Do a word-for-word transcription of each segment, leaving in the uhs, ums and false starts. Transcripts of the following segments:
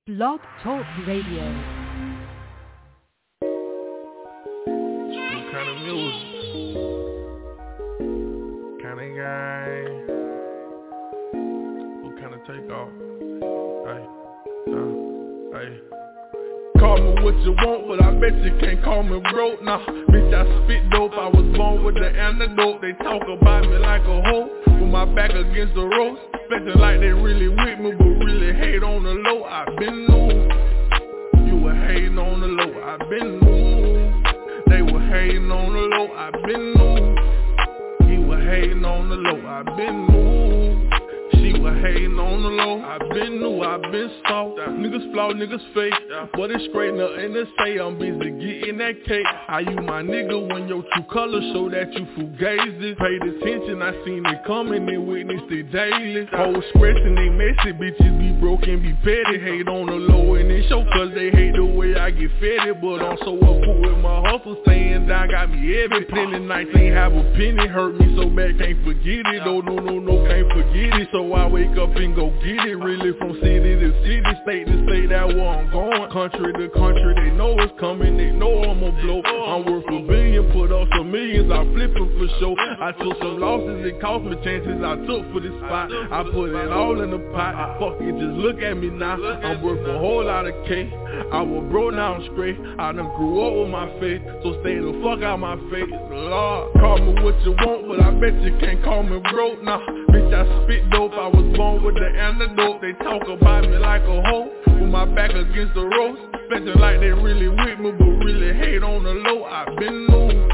Blog Talk Radio. What kind of music? Kind of guy? What kind of takeoff? Hey, uh, hey. Call me what you want, but I bet you can't call me broke. Nah, bitch, I spit dope. I was born with the antidote. They talk about me like a hoe, with my back against the ropes. Expecting like they really with me, but really hate on the low. I been new. You were hating on the low. I been new. They were hating on the low. I been new. He was hating on the low. I been new. She was hating on the low. I been new. I been soft. Niggas flaw, niggas fake. But it's straight nothing to say. I'm busy getting that cake. How you my nigga when your true colors show that you fugazi? Paid attention, I seen it coming and witnessed it daily. Hoes scratching, they messy, bitches be broken, be petty. Hate on the low and it show cause they hate the way I get fed. But I'm so up with my hustle, staying down, got me heavy. Plenty nights ain't have a penny, hurt me so bad, can't forget it. No, no, no, no, can't forget it. So I wake up and go get it. Really from city to city, state to state, that where I'm going. Country to country, they know it's coming, they know I'ma blow. I'm worth a billion, put up some millions, I flip it for sure. I took some losses, it cost me chances I took for this spot. I put it all in the pot, fuck it, just look at me now. I'm worth a whole lot of cake. I was broke, now I'm straight. I done grew up with my faith, so stay the fuck out my face. Lord, call me what you want, but I bet you can't call me broke. Nah, bitch, I spit dope, I was born with the antidote. They talk about me like a hoe, with my back against the ropes. Expecting like they really with me, but really hate on the low. I been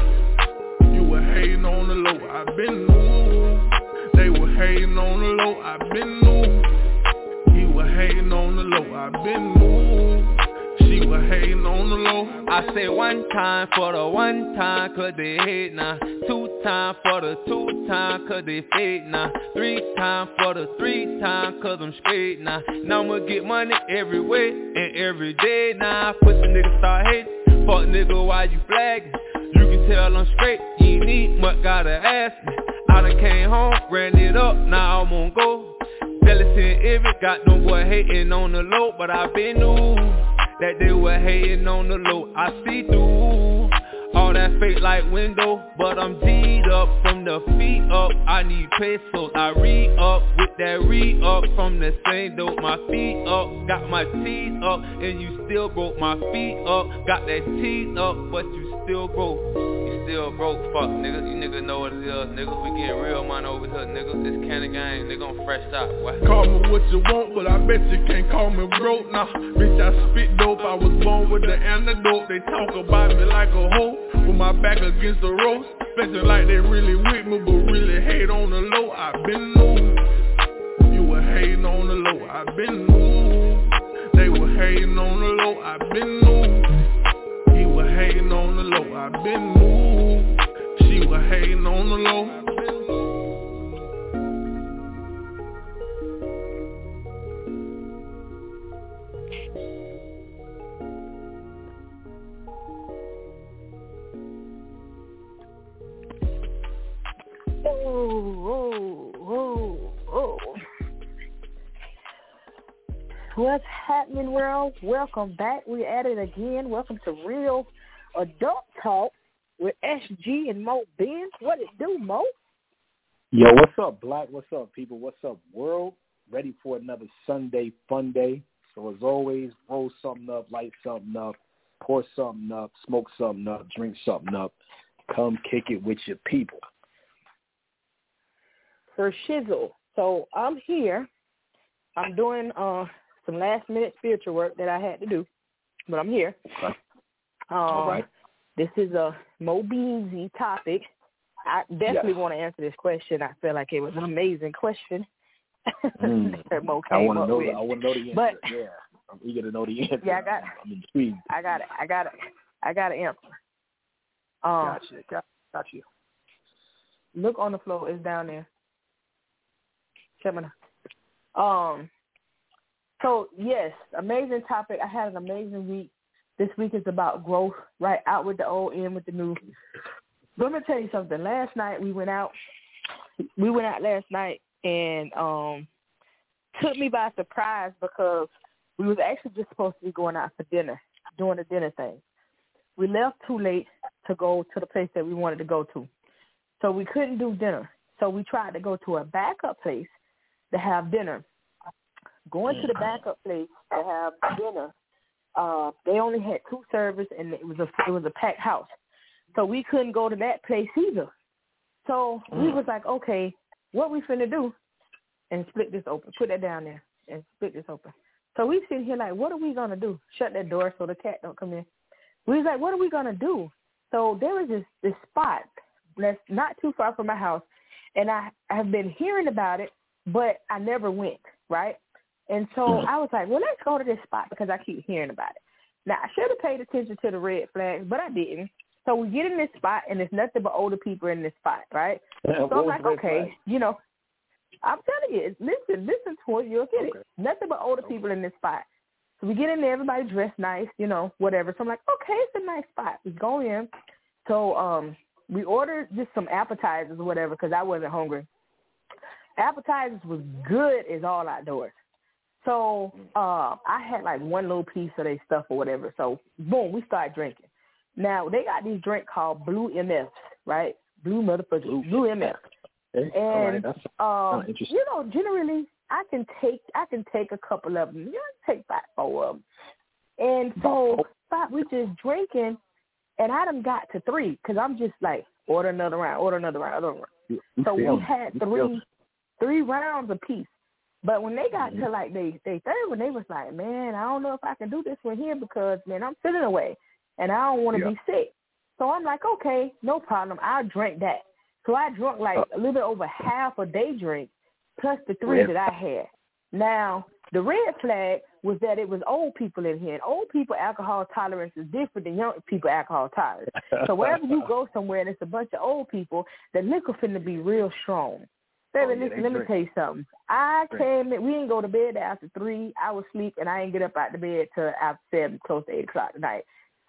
new. You were hating on the low. I been new. They were hating on the low. I been new. He was hating on the low. I been new. She was hating on the low. I say one time for the one time, cause they hate now. Two time for the two time, cause they fake now. Three time for the three time, cause I'm straight now. Now I'ma get money every way and every day now. Pussy nigga start hating, fuck nigga why you flagging? You can tell I'm straight, you ain't need much, gotta ask me. I done came home, ran it up, now I'm on go. Jealous and envy, got no boy hating on the low, but I been new that they were hating on the low. I see through all that fake like window, but I'm G'd up from the feet up. I need pesos, I re-up with that re-up from the same dope. My feet up, got my teeth up, and you still broke. My feet up, got that teeth up, but you still broke. You still broke, fuck nigga. You nigga know what it is, nigga. We get real money over here, nigga. This kind of game, nigga, I'm fresh out. What? Call me what you want, but I bet you can't call me broke. Nah, bitch, I spit dope. I was born with the antidote. They talk about me like a hoe, with my back against the ropes. Expecting like they really with me, but really hate on the low. I been new. You were hating on the low. I been new. They were hating on the low. I been new. He was hating on the low. I been new. She was hating on the low. Oh, oh, oh, oh. What's happening, world? Welcome back. We're at it again. Welcome to Real Adult Talk with S G and Mo Benz. What it do, Mo? Yo, what's up, Black? What's up, people? What's up, world? Ready for another Sunday fun day. So as always, roll something up, light something up, pour something up, smoke something up, drink something up. Come kick it with your people. For shizzle. So I'm here. I'm doing uh, some last minute spiritual work that I had to do, but I'm here. Okay. Um, All right. This is a Mo Beansy topic. I definitely yes. want to answer this question. I feel like it was an amazing question Mm. that Mo I came want to up know. with. The, I want to know the answer. But, yeah, I'm eager to know the answer. Yeah, I got. I'm intrigued. I got it. I got it. I got an answer. Um, Gotcha. Got, got you. Look on the floor. It's down there. Check me out. Um. So yes, amazing topic. I had an amazing week. This week is about growth, right? Out with the old, in with the new. But I'm gonna tell you something. Last night we went out. We went out last night, and um, took me by surprise because We was actually just supposed to be going out for dinner, doing a dinner thing. We left too late to go to the place that we wanted to go to. So we couldn't do dinner. So we tried to go to a backup place to have dinner. Going to the backup place to have dinner, uh, they only had two servers, and it was a it was a packed house. So we couldn't go to that place either. So we was like, okay, what we finna do? And split this open. Put that down there and split this open. So we sit here like, what are we gonna do? Shut that door so the cat don't come in. We was like, what are we gonna do? So there was this this spot that's not too far from my house, and I have been hearing about it, but I never went, right? And so I was like, well, let's go to this spot because I keep hearing about it. Now, I should have paid attention to the red flags, but I didn't. So we get in this spot, and there's nothing but older people in this spot, right? Yeah, so I'm like, okay, flag? you know, I'm telling you, listen, listen to it, you'll get okay. it. Nothing but older okay. people in this spot. So we get in there, everybody dressed nice, you know, whatever. So I'm like, okay, it's a nice spot. We go in. So um, we ordered just some appetizers or whatever because I wasn't hungry. Appetizers was good as all outdoors. So uh, I had like one little piece of their stuff or whatever. So, boom, we started drinking. Now, they got these drinks called Blue M Fs, right? Blue motherfuckers, Blue, Blue M Fs. Okay. And, right. um, you know, generally, I can take I can take a couple of them. You know, take five, four of them. And so five, we just drinking, and I done got to three because I'm just like, order another round, order another round, order another round. You so feel we had you three feel. three rounds apiece. But when they got to, like, they, they third one, they was like, man, I don't know if I can do this one here because, man, I'm feeling away, and I don't want to yeah. be sick. So I'm like, okay, no problem. I'll drink that. So I drank, like, a little bit over half a day drink plus the three red. that I had. Now, the red flag was that it was old people in here, and old people alcohol tolerance is different than young people alcohol tolerance. So wherever you go somewhere and it's a bunch of old people, the liquor finna be real strong. Baby, oh, yeah, listen, let drink. me tell you something. I drink. came in, we didn't go to bed after three. I was asleep, and I didn't get up out the bed till after seven, close to eight o'clock tonight.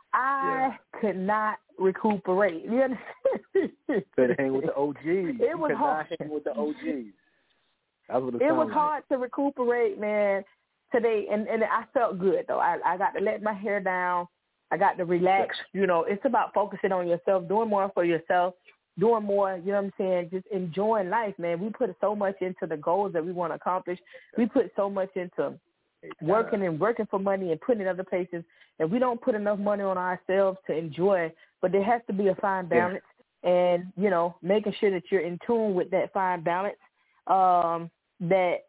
I yeah. could not recuperate. You understand? Better hang with the O Gs. It you was hard. hang with the O Gs. That's what it, it was like. hard to recuperate, man, today. And, and I felt good, though. I, I got to let my hair down. I got to relax. You know, it's about focusing on yourself, doing more for yourself. Doing more, you know what I'm saying, just enjoying life, man. We put so much into the goals that we want to accomplish. We put so much into working and working for money and putting in other places, and we don't put enough money on ourselves to enjoy, but there has to be a fine balance, yeah. and, you know, making sure that you're in tune with that fine balance, um, that,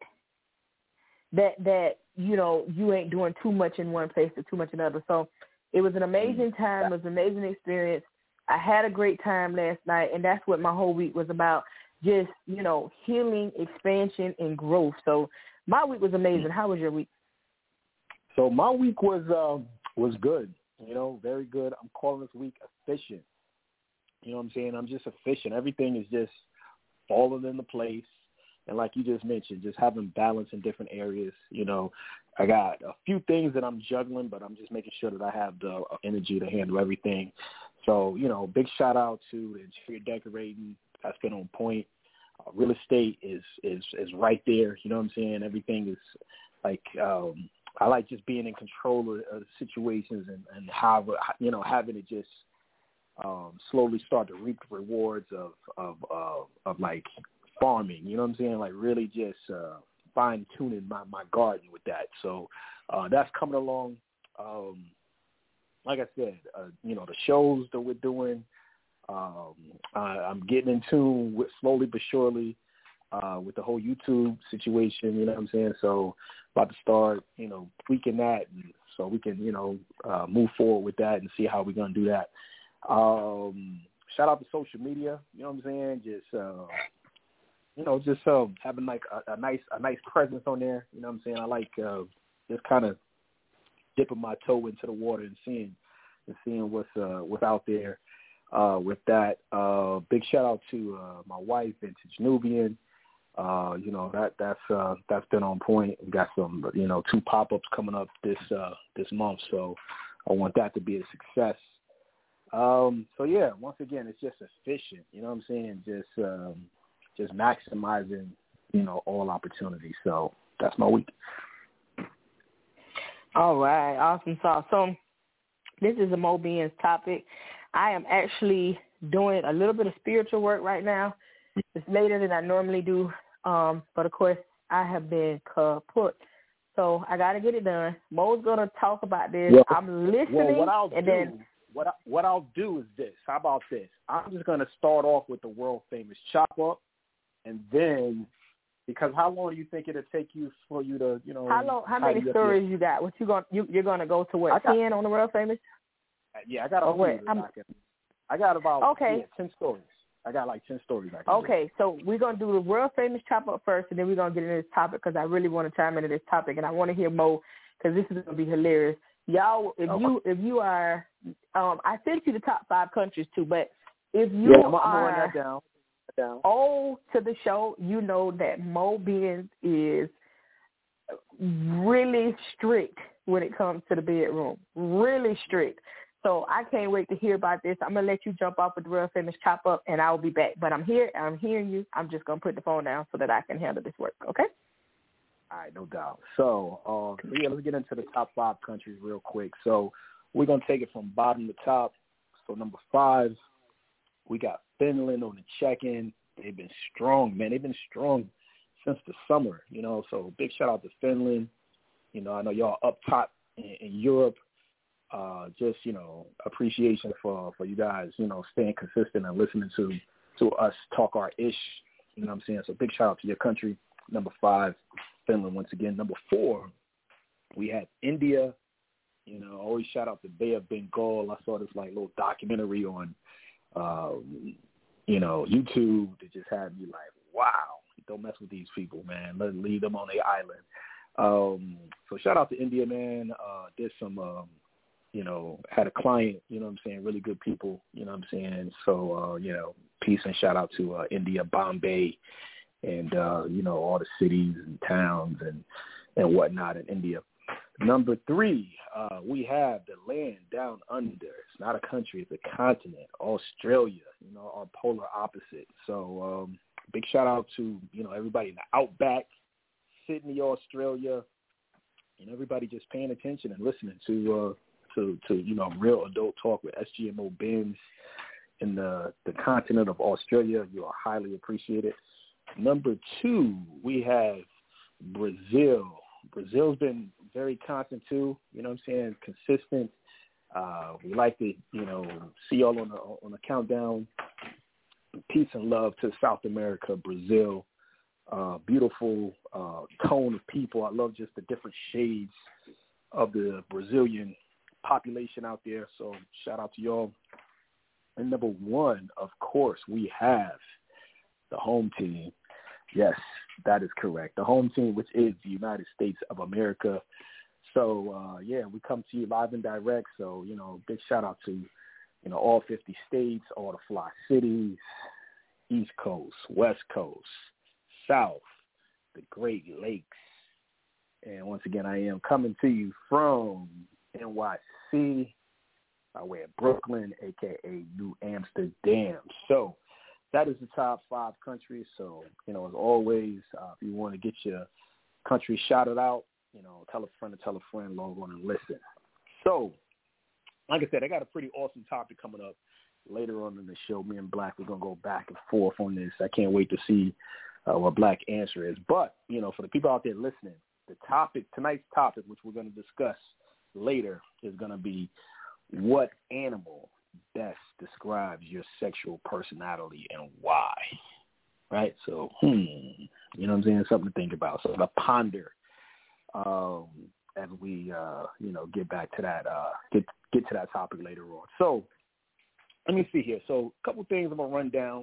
that, that you know, you ain't doing too much in one place or too much in another. So it was an amazing time. It was an amazing experience. I had a great time last night, and that's what my whole week was about, just, you know, healing, expansion, and growth. So my week was amazing. How was your week? So my week was uh, was good, you know, very good. I'm calling this week efficient. You know what I'm saying? I'm just efficient. Everything is just falling into place. And like you just mentioned, just having balance in different areas. You know, I got a few things that I'm juggling, but I'm just making sure that I have the energy to handle everything. So, you know, big shout out to the interior decorating. That's been on point. Uh, real estate is, is, is right there. You know what I'm saying? Everything is like, um, I like just being in control of, of situations and, and how, you know, having it just um, slowly start to reap the rewards of, of, uh, of like farming. You know what I'm saying? Like really just uh, fine tuning my, my garden with that. So uh, that's coming along. Um, Like I said, uh, you know, the shows that we're doing, um, I, I'm getting in tune with slowly but surely uh, with the whole YouTube situation, you know what I'm saying? So about to start, you know, tweaking that and so we can, you know, uh, move forward with that and see how we're going to do that. Um, shout out to social media, you know what I'm saying? Just, uh, you know, just uh, having like a, a nice a nice presence on there, you know what I'm saying? I like uh, just kind of dipping my toe into the water and seeing and seeing what's uh, what's out there uh, with that. Uh, big shout out to uh, my wife, Vintage Nubian. Uh, you know that that's uh, that's been on point. We got some you know two pop ups coming up this uh, this month, so I want that to be a success. Um, so yeah, once again, it's just efficient. You know what I'm saying? Just um, just maximizing you know all opportunities. So that's my week. All right, awesome sauce. So this is a Mo Beans topic. I am actually doing a little bit of spiritual work right now. It's later than I normally do, um, but of course I have been kaput. So I got to get it done. Mo's going to talk about this. Well, I'm listening. Well, what I'll and do, then, what I, what I'll do is this. How about this? I'm just going to start off with the world famous chop up, and then because how long do you think it'll take you for you to, you know? How long? How many stories you got? What you going? You, you're going to go to what? got, ten on the world famous? Yeah, I got a or what? I, can, I got about okay. yeah, ten stories. I got like ten stories. I can okay, do. so we're going to do the world famous chop up first, and then we're going to get into this topic because I really want to chime into this topic, and I want to hear Mo because this is going to be hilarious. Y'all, if okay. you if you are, um, I sent you the top five countries too, but if you yeah, I'm, I'm are that down. down. old to the show, you know that Mo Beans is really strict when it comes to the bedroom, really strict. So I can't wait to hear about this. I'm going to let you jump off with the real famous chop up, and I'll be back. But I'm here. I'm hearing you. I'm just going to put the phone down so that I can handle this work, okay? All right, no doubt. So, uh, yeah, let's get into the top five countries real quick. So we're going to take it from bottom to top. So number five, we got Finland on the check-in. They've been strong, man. They've been strong since the summer, you know. So big shout-out to Finland. You know, I know y'all up top in, in Europe. Uh, just, you know, appreciation for, for you guys, you know, staying consistent and listening to, to us talk our ish. You know what I'm saying? So big shout out to your country. Number five, Finland once again. Number four, we had India. You know, always shout out to Bay of Bengal. I saw this like little documentary on, uh, you know, YouTube that just had me like, wow, don't mess with these people, man. Let leave them on their island. Um, so shout out to India, man. Uh, did some, um, you know, had a client, you know what I'm saying, really good people, you know what I'm saying. So, uh, you know, peace and shout out to uh, India, Bombay, and, uh, you know, all the cities and towns and, and whatnot in India. Number three, uh, we have the land down under. It's not a country, it's a continent, Australia, you know, our polar opposite. So um, big shout out to, you know, everybody in the Outback, Sydney, Australia, and everybody just paying attention and listening to, uh, to, to, you know, real adult talk with S G M O Benz in the, the continent of Australia. You are highly appreciated. Number two, we have Brazil. Brazil's been very constant too, you know what I'm saying, consistent. Uh, we like to, you know, see y'all on the, on the countdown. Peace and love to South America, Brazil. Uh, beautiful uh, tone of people. I love just the different shades of the Brazilian population out there. So shout out to y'all. And number one, of course, we have the home team. Yes, that is correct. The home team, which is the United States of America. So, uh, yeah, we come to you live and direct. So, you know, big shout out to, you know, all fifty states, all the fly cities, East Coast, West Coast, South, the Great Lakes. And once again, I am coming to you from N Y C, by way of Brooklyn, a k a. New Amsterdam. So that is the top five countries. So, you know, as always, uh, if you want to get your country shouted out, you know, tell a friend to tell a friend, log on and listen. So, like I said, I got a pretty awesome topic coming up later on in the show. Me and Black, we're going to go back and forth on this. I can't wait to see uh, what Black answer is. But, you know, for the people out there listening, the topic, tonight's topic, which we're going to discuss later, is going to be what animal best describes your sexual personality and why, right? So, hmm, you know what I'm saying? Something to think about, something to ponder um, as we, uh, you know, get back to that, uh, get get to that topic later on. So, let me see here. So, a couple things I'm going to run down.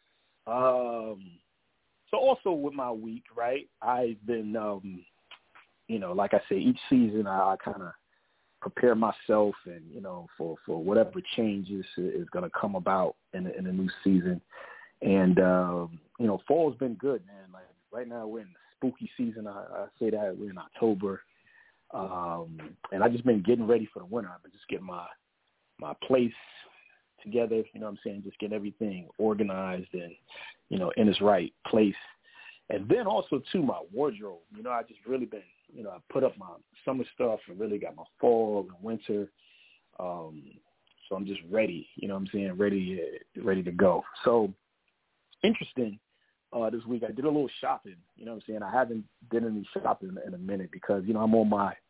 Um, so, also with my week, right, I've been, um, you know, like I say, each season I, I kind of prepare myself and, you know, for, for whatever changes is going to come about in the, in the new season. And, um, you know, fall's been good, man. Like right now we're in the spooky season. I, I say that we're in October. Um, and I've just been getting ready for the winter. I've been just getting my, my place together, you know what I'm saying? Just get everything organized and, you know, in its right place. And then also, too, my wardrobe. You know, I just really been you know, I put up my summer stuff and really got my fall and winter. Um, so I'm just ready, you know what I'm saying, ready, uh, ready to go. So interesting. Uh, this week I did a little shopping, you know what I'm saying. I haven't done any shopping in a minute because, you know, I'm on my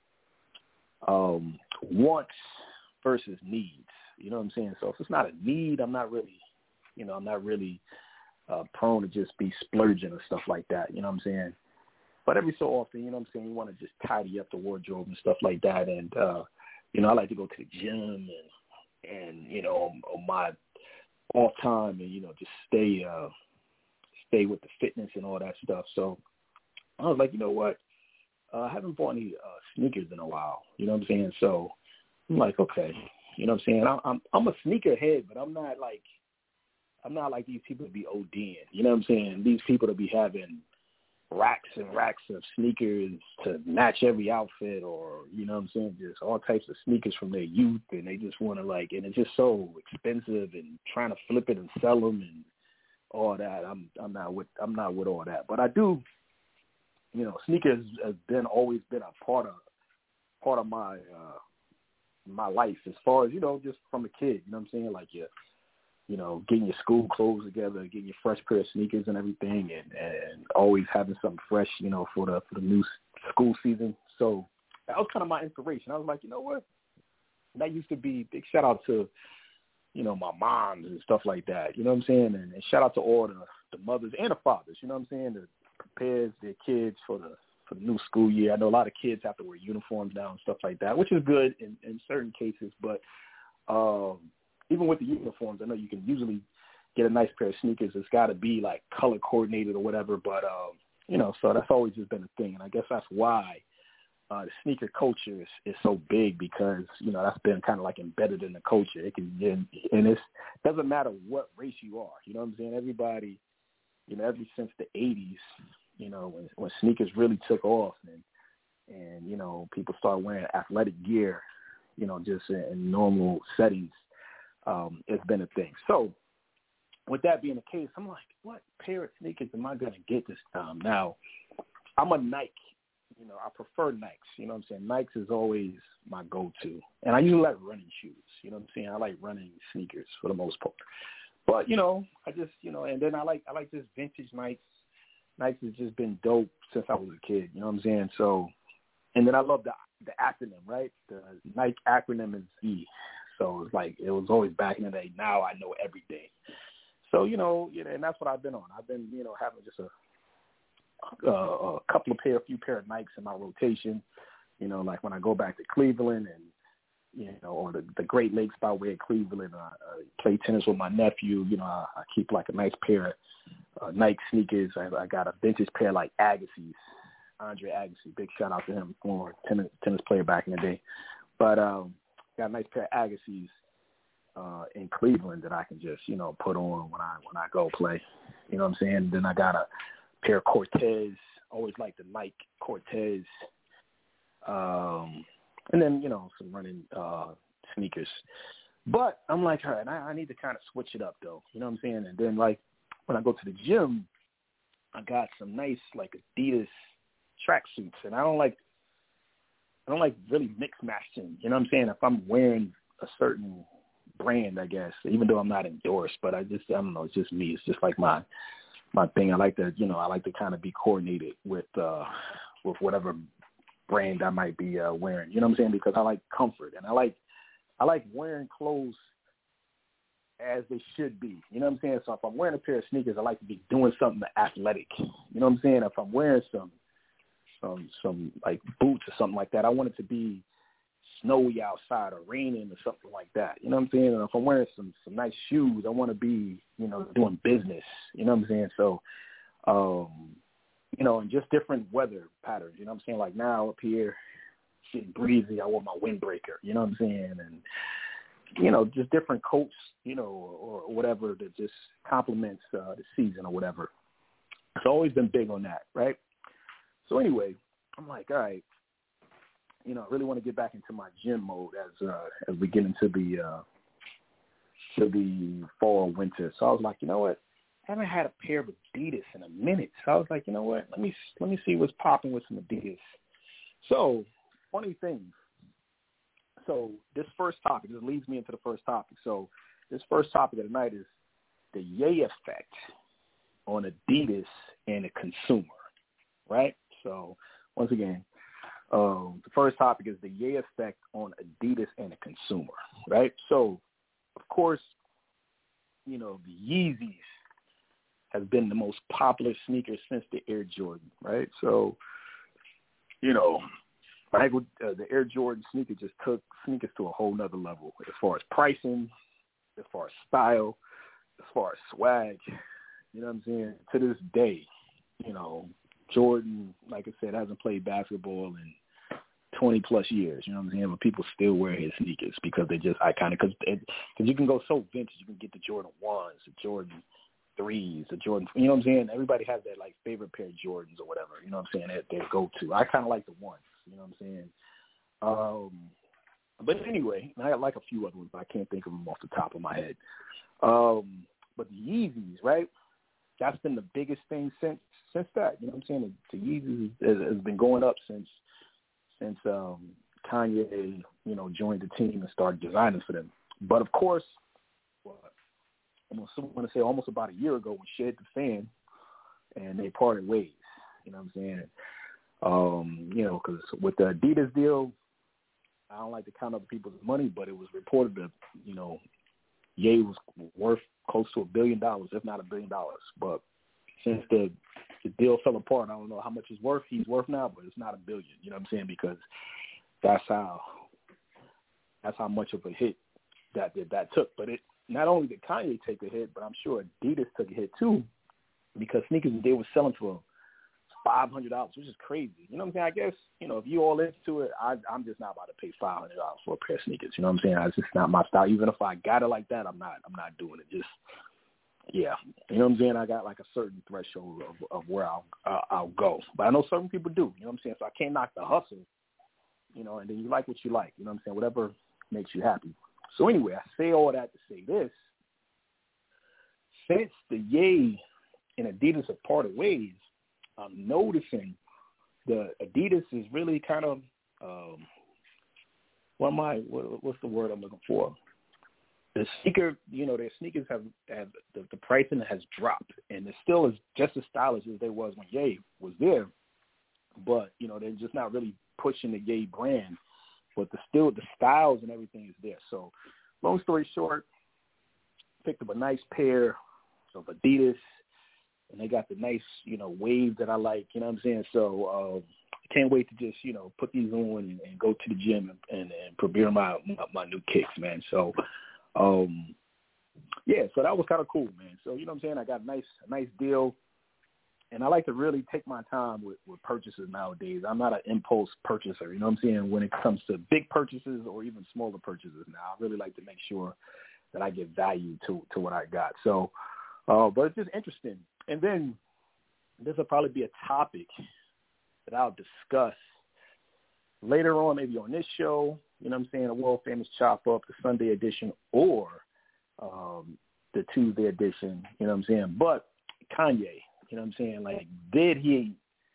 um, wants versus needs, you know what I'm saying. So if it's not a need, I'm not really, you know, I'm not really uh, prone to just be splurging or stuff like that, you know what I'm saying. But every so often, you know what I'm saying, you want to just tidy up the wardrobe and stuff like that. And, uh, you know, I like to go to the gym and, and you know, on, on my off time and, you know, just stay uh, stay with the fitness and all that stuff. So I was like, you know what? Uh, I haven't bought any uh, sneakers in a while, you know what I'm saying? So I'm like, okay, you know what I'm saying? I'm, I'm, I'm a sneakerhead, but I'm not like, I'm not like these people to be ODing, you know what I'm saying? These people to be having racks and racks of sneakers to match every outfit, or, you know what I'm saying, just all types of sneakers from their youth, and they just want to, like, and it's just so expensive and trying to flip it and sell them and all that. I'm I'm not with I'm not with all that. But I do, you know, sneakers has been always been a part of part of my uh, my life as far as, you know, just from a kid, you know what I'm saying, like, yeah. You know, getting your school clothes together, getting your fresh pair of sneakers and everything, and, and always having something fresh, you know, for the for the new school season. So that was kind of my inspiration. I was like, you know what? That used to be, big shout out to, you know, my moms and stuff like that. You know what I'm saying? And, and shout out to all the, the mothers and the fathers, you know what I'm saying, that prepares their kids for the for the new school year. I know a lot of kids have to wear uniforms now and stuff like that, which is good in, in certain cases, but um even with the uniforms, I know you can usually get a nice pair of sneakers. It's got to be, like, color coordinated or whatever. But, um, you know, so that's always just been a thing. And I guess that's why uh, the sneaker culture is, is so big, because, you know, that's been kind of, like, embedded in the culture. It can, and it doesn't matter what race you are. You know what I'm saying? Everybody, you know, ever since the eighties, you know, when, when sneakers really took off and, and, you know, people started wearing athletic gear, you know, just in, in normal settings. Um, it's been a thing. So with that being the case, I'm like, what pair of sneakers am I going to get this time? Now, I'm a Nike. You know, I prefer Nikes. You know what I'm saying? Nikes is always my go-to. And I usually like running shoes. You know what I'm saying? I like running sneakers for the most part. But, you know, I just, you know, and then I like I like this vintage Nikes. Nikes has just been dope since I was a kid. You know what I'm saying? So, and then I love the the acronym, right? The Nike acronym is Z. So it's like, it was always back in the day. Now I know everything. So, you know, you know, and that's what I've been on. I've been, you know, having just a, a, a couple of pair, a few pair of Nikes in my rotation. You know, like when I go back to Cleveland and, you know, or the, the Great Lakes by way of Cleveland, I, I play tennis with my nephew. You know, I, I keep like a nice pair of uh, Nike sneakers. I, I got a vintage pair like Agassi's, Andre Agassi. Big shout out to him, former tennis, tennis player back in the day. But, um, got a nice pair of Agassi's uh, in Cleveland that I can just, you know, put on when I when I go play. You know what I'm saying? Then I got a pair of Cortez. Always like the Nike Cortez. Um, and then, you know, some running uh, sneakers. But I'm like, all right, I, I need to kind of switch it up, though. You know what I'm saying? And then, like, when I go to the gym, I got some nice, like, Adidas tracksuits. And I don't like I don't like really mix matching. You know what I'm saying? If I'm wearing a certain brand, I guess, even though I'm not endorsed, but I just, I don't know, it's just me. It's just like my, my thing. I like to, you know, I like to kind of be coordinated with, uh, with whatever brand I might be uh, wearing. You know what I'm saying? Because I like comfort, and I like, I like wearing clothes as they should be. You know what I'm saying? So if I'm wearing a pair of sneakers, I like to be doing something athletic. You know what I'm saying? If I'm wearing some, some, some like boots or something like that, I want it to be snowy outside or raining or something like that. You know what I'm saying? And if I'm wearing some, some nice shoes, I want to be, you know, doing business. You know what I'm saying? So, um, you know, and just different weather patterns. You know what I'm saying? Like now up here, it's getting breezy. I want my windbreaker. You know what I'm saying? And, you know, just different coats, you know, or, or whatever that just complements uh, the season or whatever. It's always been big on that, right? So anyway, I'm like, all right, you know, I really want to get back into my gym mode as uh, as we get into the uh, to the fall, winter. So I was like, you know what? I haven't had a pair of Adidas in a minute. So I was like, you know what? Let me let me see what's popping with some Adidas. So, funny things. So, this first topic, this leads me into the first topic. So, this first topic of the night is the Ye effect on Adidas and the consumer, right? So, once again, um, the first topic is the Ye effect on Adidas and the consumer, right? So, of course, you know, the Yeezys has been the most popular sneaker since the Air Jordan, right? So, you know, Michael, uh, the Air Jordan sneaker just took sneakers to a whole nother level as far as pricing, as far as style, as far as swag. You know what I'm saying? To this day, you know, Jordan, like I said, hasn't played basketball in twenty plus years. You know what I'm saying? But people still wear his sneakers because they're just iconic. Because you can go so vintage. You can get the Jordan ones, the Jordan threes, the Jordan. You know what I'm saying? Everybody has their like favorite pair of Jordans or whatever. You know what I'm saying? That they go to. I kind of like the ones. You know what I'm saying? Um, but anyway, I like a few other ones, but I can't think of them off the top of my head. Um, but the Yeezys, right? That's been the biggest thing since since that. You know what I'm saying? The, the Yeezys has, has been going up since since um, Kanye, you know, joined the team and started designing for them. But of course, well, I'm going to say almost about a year ago when shit hit the fan, and they parted ways. You know what I'm saying? Um, you know, because with the Adidas deal, I don't like to count other people's money, but it was reported that, you know, Ye was worth close to a billion dollars, if not a billion dollars. But since the, the deal fell apart, I don't know how much it's worth. He's worth now, but it's not a billion. You know what I'm saying? Because that's how that's how much of a hit that that, that took. But it not only did Kanye take a hit, but I'm sure Adidas took a hit too, because sneakers they were selling for five hundred dollars, which is crazy. You know what I'm saying? I guess, you know, if you all into it, I, I'm just not about to pay five hundred dollars for a pair of sneakers. You know what I'm saying? It's just not my style. Even if I got it like that, I'm not. I'm not doing it. Just, yeah. You know what I'm saying? I got like a certain threshold of, of where I'll uh, I'll go. But I know certain people do. You know what I'm saying? So I can't knock the hustle. You know, and then you like what you like. You know what I'm saying? Whatever makes you happy. So anyway, I say all that to say this. Since the Ye and Adidas have parted ways, I'm noticing the Adidas is really kind of, um, what am I, what, what's the word I'm looking for? The sneaker, you know, their sneakers have, have the, the pricing has dropped, and it's still as just as stylish as they was when Ye was there. But, you know, they're just not really pushing the Ye brand, but the still, the styles and everything is there. So long story short, picked up a nice pair of Adidas, and they got the nice, you know, wave that I like, you know what I'm saying? So uh, I can't wait to just, you know, put these on and, and go to the gym and, and, and premiere my, my my new kicks, man. So, um, yeah, so that was kind of cool, man. So, you know what I'm saying? I got a nice, a nice deal, and I like to really take my time with, with purchases nowadays. I'm not an impulse purchaser, you know what I'm saying? When it comes to big purchases or even smaller purchases now, I really like to make sure that I get value to, to what I got. So, uh, but it's just interesting. And then this will probably be a topic that I'll discuss later on, maybe on this show, you know what I'm saying, a world famous Chop Up, the Sunday edition, or um, the Tuesday edition, you know what I'm saying. But Kanye, you know what I'm saying, like, did he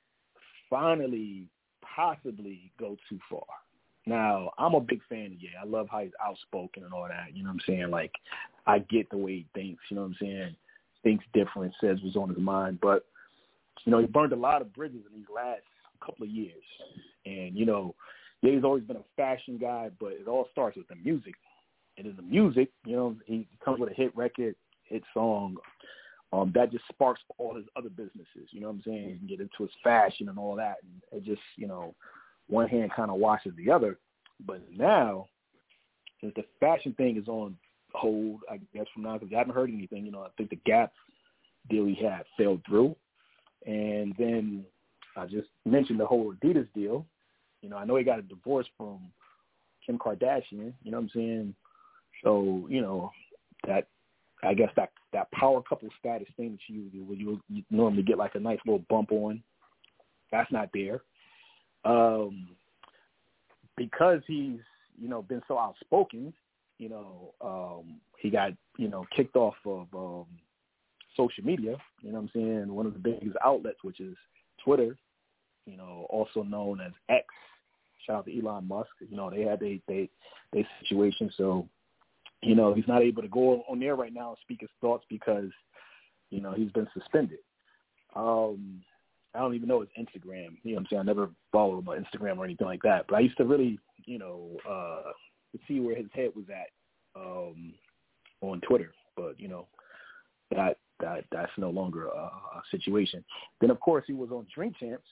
finally possibly go too far? Now, I'm a big fan of Ye. I love how he's outspoken and all that, you know what I'm saying. Like, I get the way he thinks, you know what I'm saying. Thinks different, says what's on his mind. But, you know, he burned a lot of bridges in these last couple of years. And, you know, Ye's always been a fashion guy, but it all starts with the music. And in the music, you know, he comes with a hit record, hit song. Um, that just sparks all his other businesses. You know what I'm saying? He can get into his fashion and all that. And it just, you know, one hand kind of washes the other. But now, since the fashion thing is on hold, I guess, from now, because I haven't heard anything. You know, I think the Gap deal he had fell through. And then I just mentioned the whole Adidas deal. You know, I know he got a divorce from Kim Kardashian, you know what I'm saying? So, you know, that, I guess that, that power couple status thing that you, you, you normally get like a nice little bump on, that's not there. Um, because he's, you know, been so outspoken, you know, um, he got, you know, kicked off of um, social media, you know what I'm saying, one of the biggest outlets, which is Twitter, you know, also known as X, Shout out to Elon Musk. You know, they had they they they situation. So, you know, he's not able to go on there right now and speak his thoughts because, you know, he's been suspended. Um, I don't even know his Instagram. You know what I'm saying? I never followed him on Instagram or anything like that. But I used to really, you know, uh, see where his head was at um, on Twitter. But, you know, that that that's no longer a, a situation. Then, of course, he was on Drink Champs.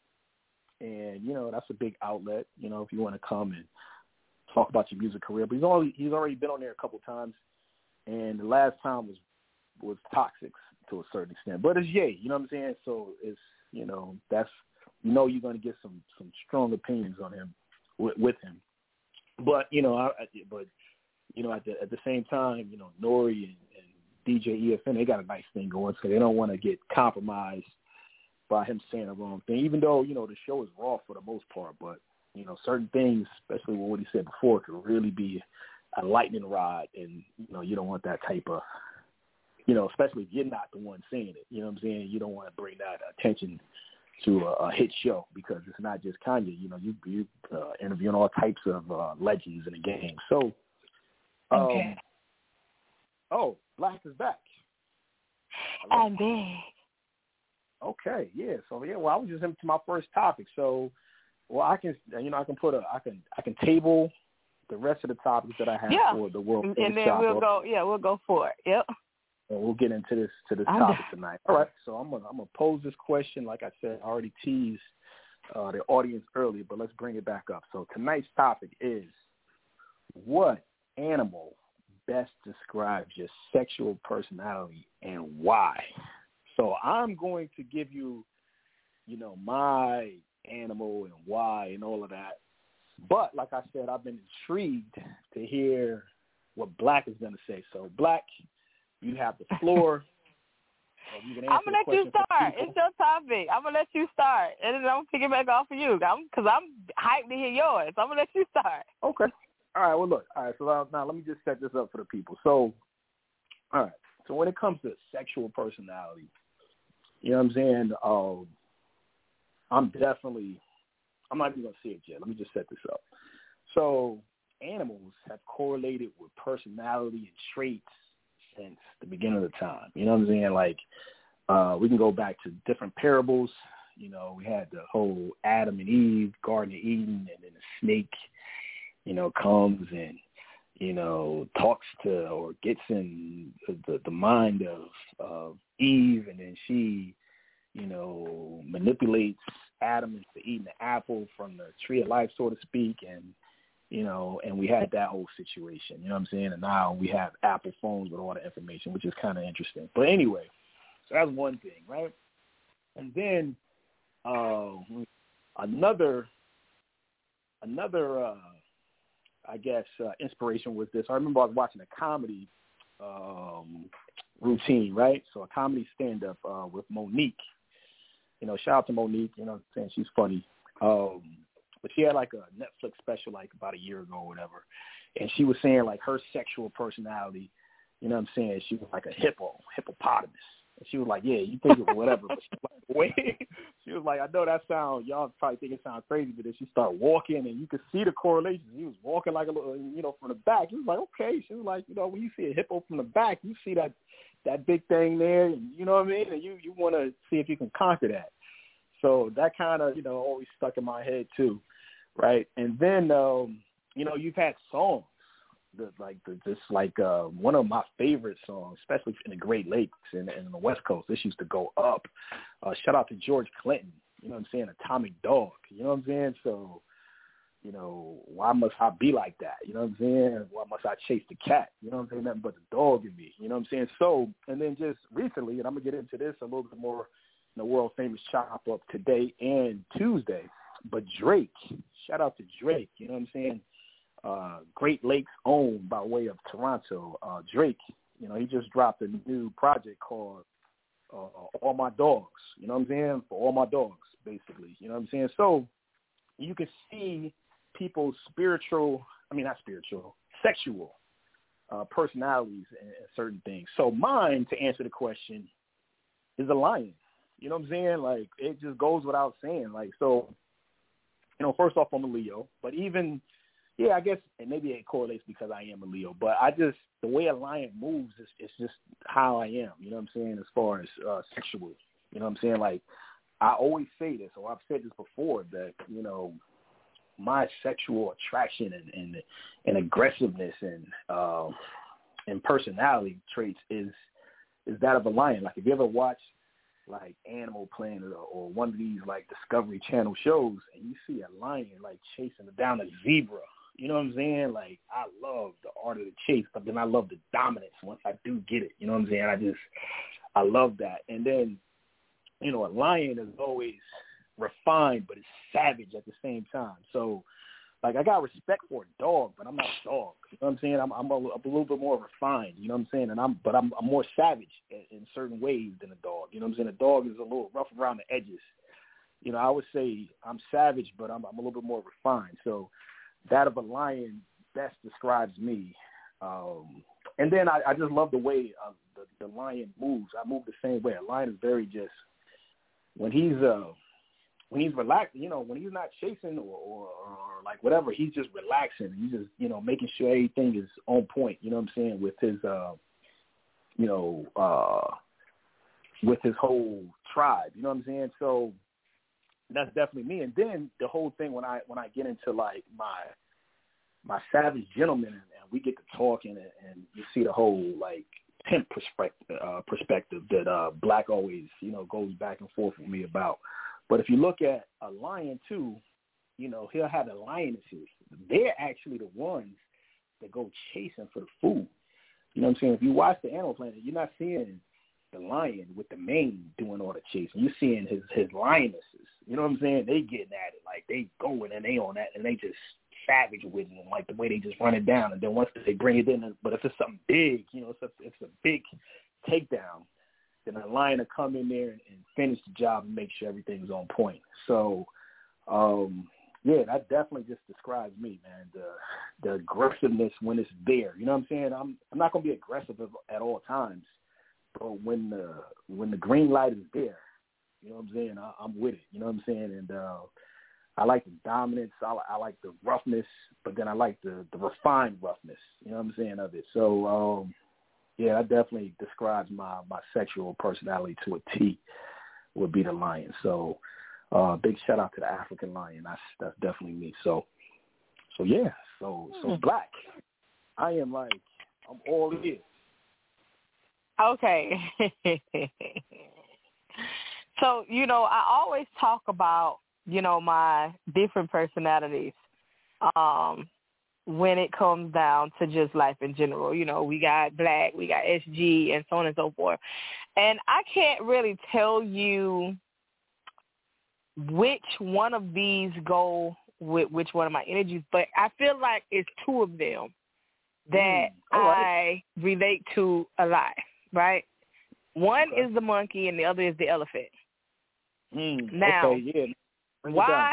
And, you know, that's a big outlet, you know, if you want to come and talk about your music career. But he's already, he's already been on there a couple times. And the last time was was toxic to a certain extent. But it's Ye, you know what I'm saying? So it's, you know, that's, you know, you're going to get some, some strong opinions on him, with, with him. But, you know, I, but, you know, at the at the same time, you know, Nori and, and D J E F N, they got a nice thing going, so they don't want to get compromised by him saying the wrong thing, even though, you know, the show is raw for the most part. But, you know, certain things, especially with what he said before, could really be a lightning rod, and, you know, you don't want that type of, you know, especially if you're not the one saying it. You know what I'm saying? You don't want to bring that attention to a, a hit show, because it's not just Kanye. You know, you you uh, interviewing all types of uh, legends in the game. So, um, okay. Oh, Black is back. I'm back. Okay, yeah. So yeah, well, I was just into my first topic. So, well, I can, you know, I can put a, I can, I can table the rest of the topics that I have yeah. for the world. And then we'll up. go, yeah, we'll go for it. Yep. And we'll get into this to this I'm topic done. tonight. All right. So I'm gonna I'm gonna pose this question. Like I said, I already teased uh, the audience earlier, but let's bring it back up. So tonight's topic is: what animal best describes your sexual personality and why? So I'm going to give you, you know, my animal and why and all of that. But like I said, I've been intrigued to hear what Black is going to say. So Black, you have the floor. So you can answer I'm gonna let you start. It's your topic. I'm gonna let you start, and then I'm gonna pick it back off of you. I'm because I'm hyped to hear yours. I'm gonna let you start. Okay. All right. Well, look. All right. So now, now let me just set this up for the people. So, all right. So when it comes to sexual personality, you know what I'm saying? Um, I'm definitely, I'm not even going to say it yet. Let me just set this up. So animals have correlated with personality and traits since the beginning of the time. You know what I'm saying? Like, uh, we can go back to different parables. You know, we had the whole Adam and Eve, Garden of Eden, and then the snake, you know, comes and, you know, talks to or gets in the, the mind of, of Eve, and then she, you know, manipulates Adam into eating the apple from the tree of life, so to speak, and, you know, and we had that whole situation, you know what I'm saying? And now we have Apple phones with all the information, which is kind of interesting. But anyway, so that's one thing, right? And then uh, another, another, uh, I guess, uh, inspiration was this. I remember I was watching a comedy um, routine, right? So a comedy stand-up uh, with Monique. You know, shout out to Monique. You know what I'm saying? She's funny. Um, but she had like a Netflix special like about a year ago or whatever. And she was saying like her sexual personality, you know what I'm saying? She was like a hippo, hippopotamus. And she was like, yeah, you think it whatever. But she was like, wait. She was like, I know that sound, y'all probably think it sounds crazy, but then she started walking and you could see the correlation. He was walking like a little, you know, from the back. He was like, okay. She was like, you know, when you see a hippo from the back, you see that that big thing there, and you know what I mean? And you, you want to see if you can conquer that. So that kind of, you know, always stuck in my head too, right? And then, um, you know, you've had songs. The, like the, just like uh, one of my favorite songs, especially in the Great Lakes and, and the West Coast. This used to go up. Uh, shout out to George Clinton. You know what I'm saying? Atomic Dog. You know what I'm saying? So, you know, why must I be like that? You know what I'm saying? Why must I chase the cat? You know what I'm saying? Nothing but the dog in me. You know what I'm saying? So, and then just recently, and I'm gonna get into this a little bit more in the world famous chop up today and Tuesday. But Drake, shout out to Drake. You know what I'm saying? Uh, Great Lakes owned by way of Toronto. Uh, Drake, you know, he just dropped a new project called uh, All My Dogs. You know what I'm saying? For all my dogs, basically. You know what I'm saying? So you can see people's spiritual, I mean, not spiritual, sexual uh, personalities and, and certain things. So mine, to answer the question, is a lion. You know what I'm saying? Like, it just goes without saying. Like, so you know, first off, I'm a Leo, but even, yeah, I guess, and maybe it correlates because I am a Leo, but I just, the way a lion moves is it's just how I am, you know what I'm saying, as far as uh, sexual, you know what I'm saying? Like, I always say this, or I've said this before, that, you know, my sexual attraction and, and, and aggressiveness and, uh, and personality traits is, is that of a lion. Like, if you ever watch, like, Animal Planet or, or one of these, like, Discovery Channel shows, and you see a lion, like, chasing down a zebra, you know what I'm saying? Like, I love the art of the chase, but then I love the dominance once I do get it. You know what I'm saying? I just, I love that. And then, you know, a lion is always refined, but it's savage at the same time. So, like, I got respect for a dog, but I'm not a dog. You know what I'm saying? I'm, I'm, a, I'm a little bit more refined. You know what I'm saying? And I'm, but I'm, I'm more savage in, in certain ways than a dog. You know what I'm saying? A dog is a little rough around the edges. You know, I would say I'm savage, but I'm, I'm a little bit more refined. So that of a lion best describes me. Um, and then I, I just love the way uh, the, the lion moves. I move the same way. A lion is very just, when he's uh, when he's relaxed, you know, when he's not chasing or, or, or like whatever, he's just relaxing. He's just, you know, making sure everything is on point, you know what I'm saying, with his, uh, you know, uh, with his whole tribe, you know what I'm saying? So that's definitely me. And then the whole thing when I when I get into like my my savage gentleman and, and we get to talking and, and you see the whole like pimp perspective uh, perspective that uh, Black always, you know, goes back and forth with me about. But if you look at a lion too, you know, he'll have the lionesses. They're actually the ones that go chasing for the food. You know what I'm saying? If you watch the Animal Planet, you're not seeing the lion with the mane doing all the chasing. You're seeing his, his lionesses. You know what I'm saying? They getting at it. Like, they going and they on that, and they just savage with them, like the way they just run it down. And then once they bring it in, but if it's something big, you know, it's a, it's a big takedown, then a lion will come in there and, and finish the job and make sure everything's on point. So, um, yeah, that definitely just describes me, man. The the aggressiveness when it's there. You know what I'm saying? I'm I'm not gonna be aggressive at all times, but when the when the green light is there, you know what I'm saying? I, I'm with it. You know what I'm saying? And uh, I like the dominance. I, I like the roughness, but then I like the, the refined roughness. You know what I'm saying of it. So um, yeah, that definitely describes my my sexual personality to a T. Would be the lion. So. Uh, big shout out to the African lion. That's that's definitely me. So, so yeah. So so Black. I am like I'm all ears. Okay. So you know, I always talk about you know my different personalities. Um, when it comes down to just life in general, you know, we got Black, we got S G, and so on and so forth. And I can't really tell you which one of these go with which one of my energies, but I feel like it's two of them that mm, right. I relate to a lot, right? One okay. is the monkey and the other is the elephant. Mm, now, okay, yeah. why,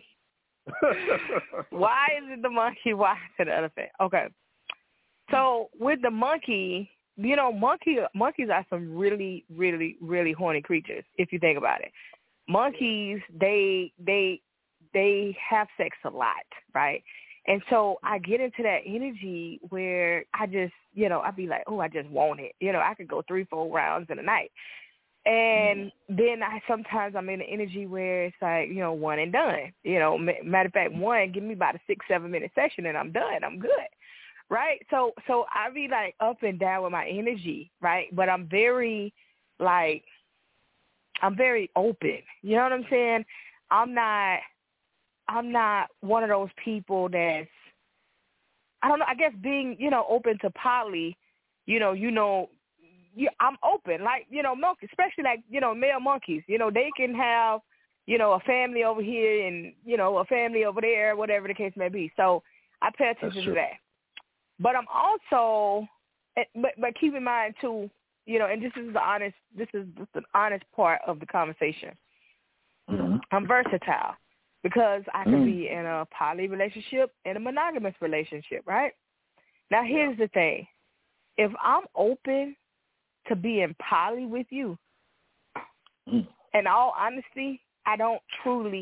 why is it the monkey? Why is it the elephant? Okay. So with the monkey, you know, monkey monkeys are some really, really, really horny creatures, if you think about it. Monkeys, they they they have sex a lot, right? And so I get into that energy where I just, you know, I'd be like, oh, I just want it. You know, I could go three, four rounds in a night. And mm-hmm. then I sometimes I'm in an energy where it's like, you know, one and done. You know, matter of fact, one, give me about a six, seven minute session and I'm done. I'm good, right? So so I be like up and down with my energy, right? But I'm very like, I'm very open. You know what I'm saying? I'm not I'm not one of those people that's, I don't know, I guess being, you know, open to poly, you know, you know, you, I'm open. Like, you know, monkeys, especially like, you know, male monkeys, you know, they can have, you know, a family over here and, you know, a family over there, whatever the case may be. So I pay attention to that. But I'm also, but, but keep in mind too, you know, and this is the honest, this is just an honest part of the conversation. Mm-hmm. I'm versatile because I can mm. be in a poly relationship and a monogamous relationship, right? Now, here's yeah. the thing. If I'm open to being poly with you, mm. in all honesty, I don't truly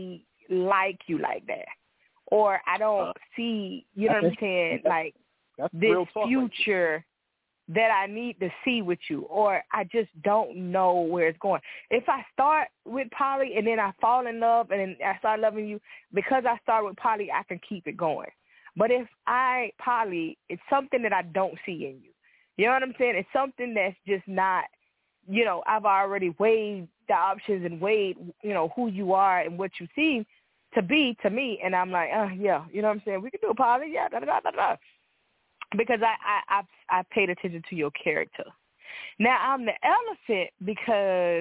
like you like that, or I don't uh, see, you know what I'm saying, like this future that I need to see with you, or I just don't know where it's going. If I start with poly and then I fall in love and then I start loving you, because I start with poly, I can keep it going. But if I poly, it's something that I don't see in you. You know what I'm saying? It's something that's just not, you know, I've already weighed the options and weighed, you know, who you are and what you seem to be to me. And I'm like, uh, yeah, you know what I'm saying? We can do a poly, yeah, da, da, da, da, da. Because I, I, I, I paid attention to your character. Now, I'm the elephant because,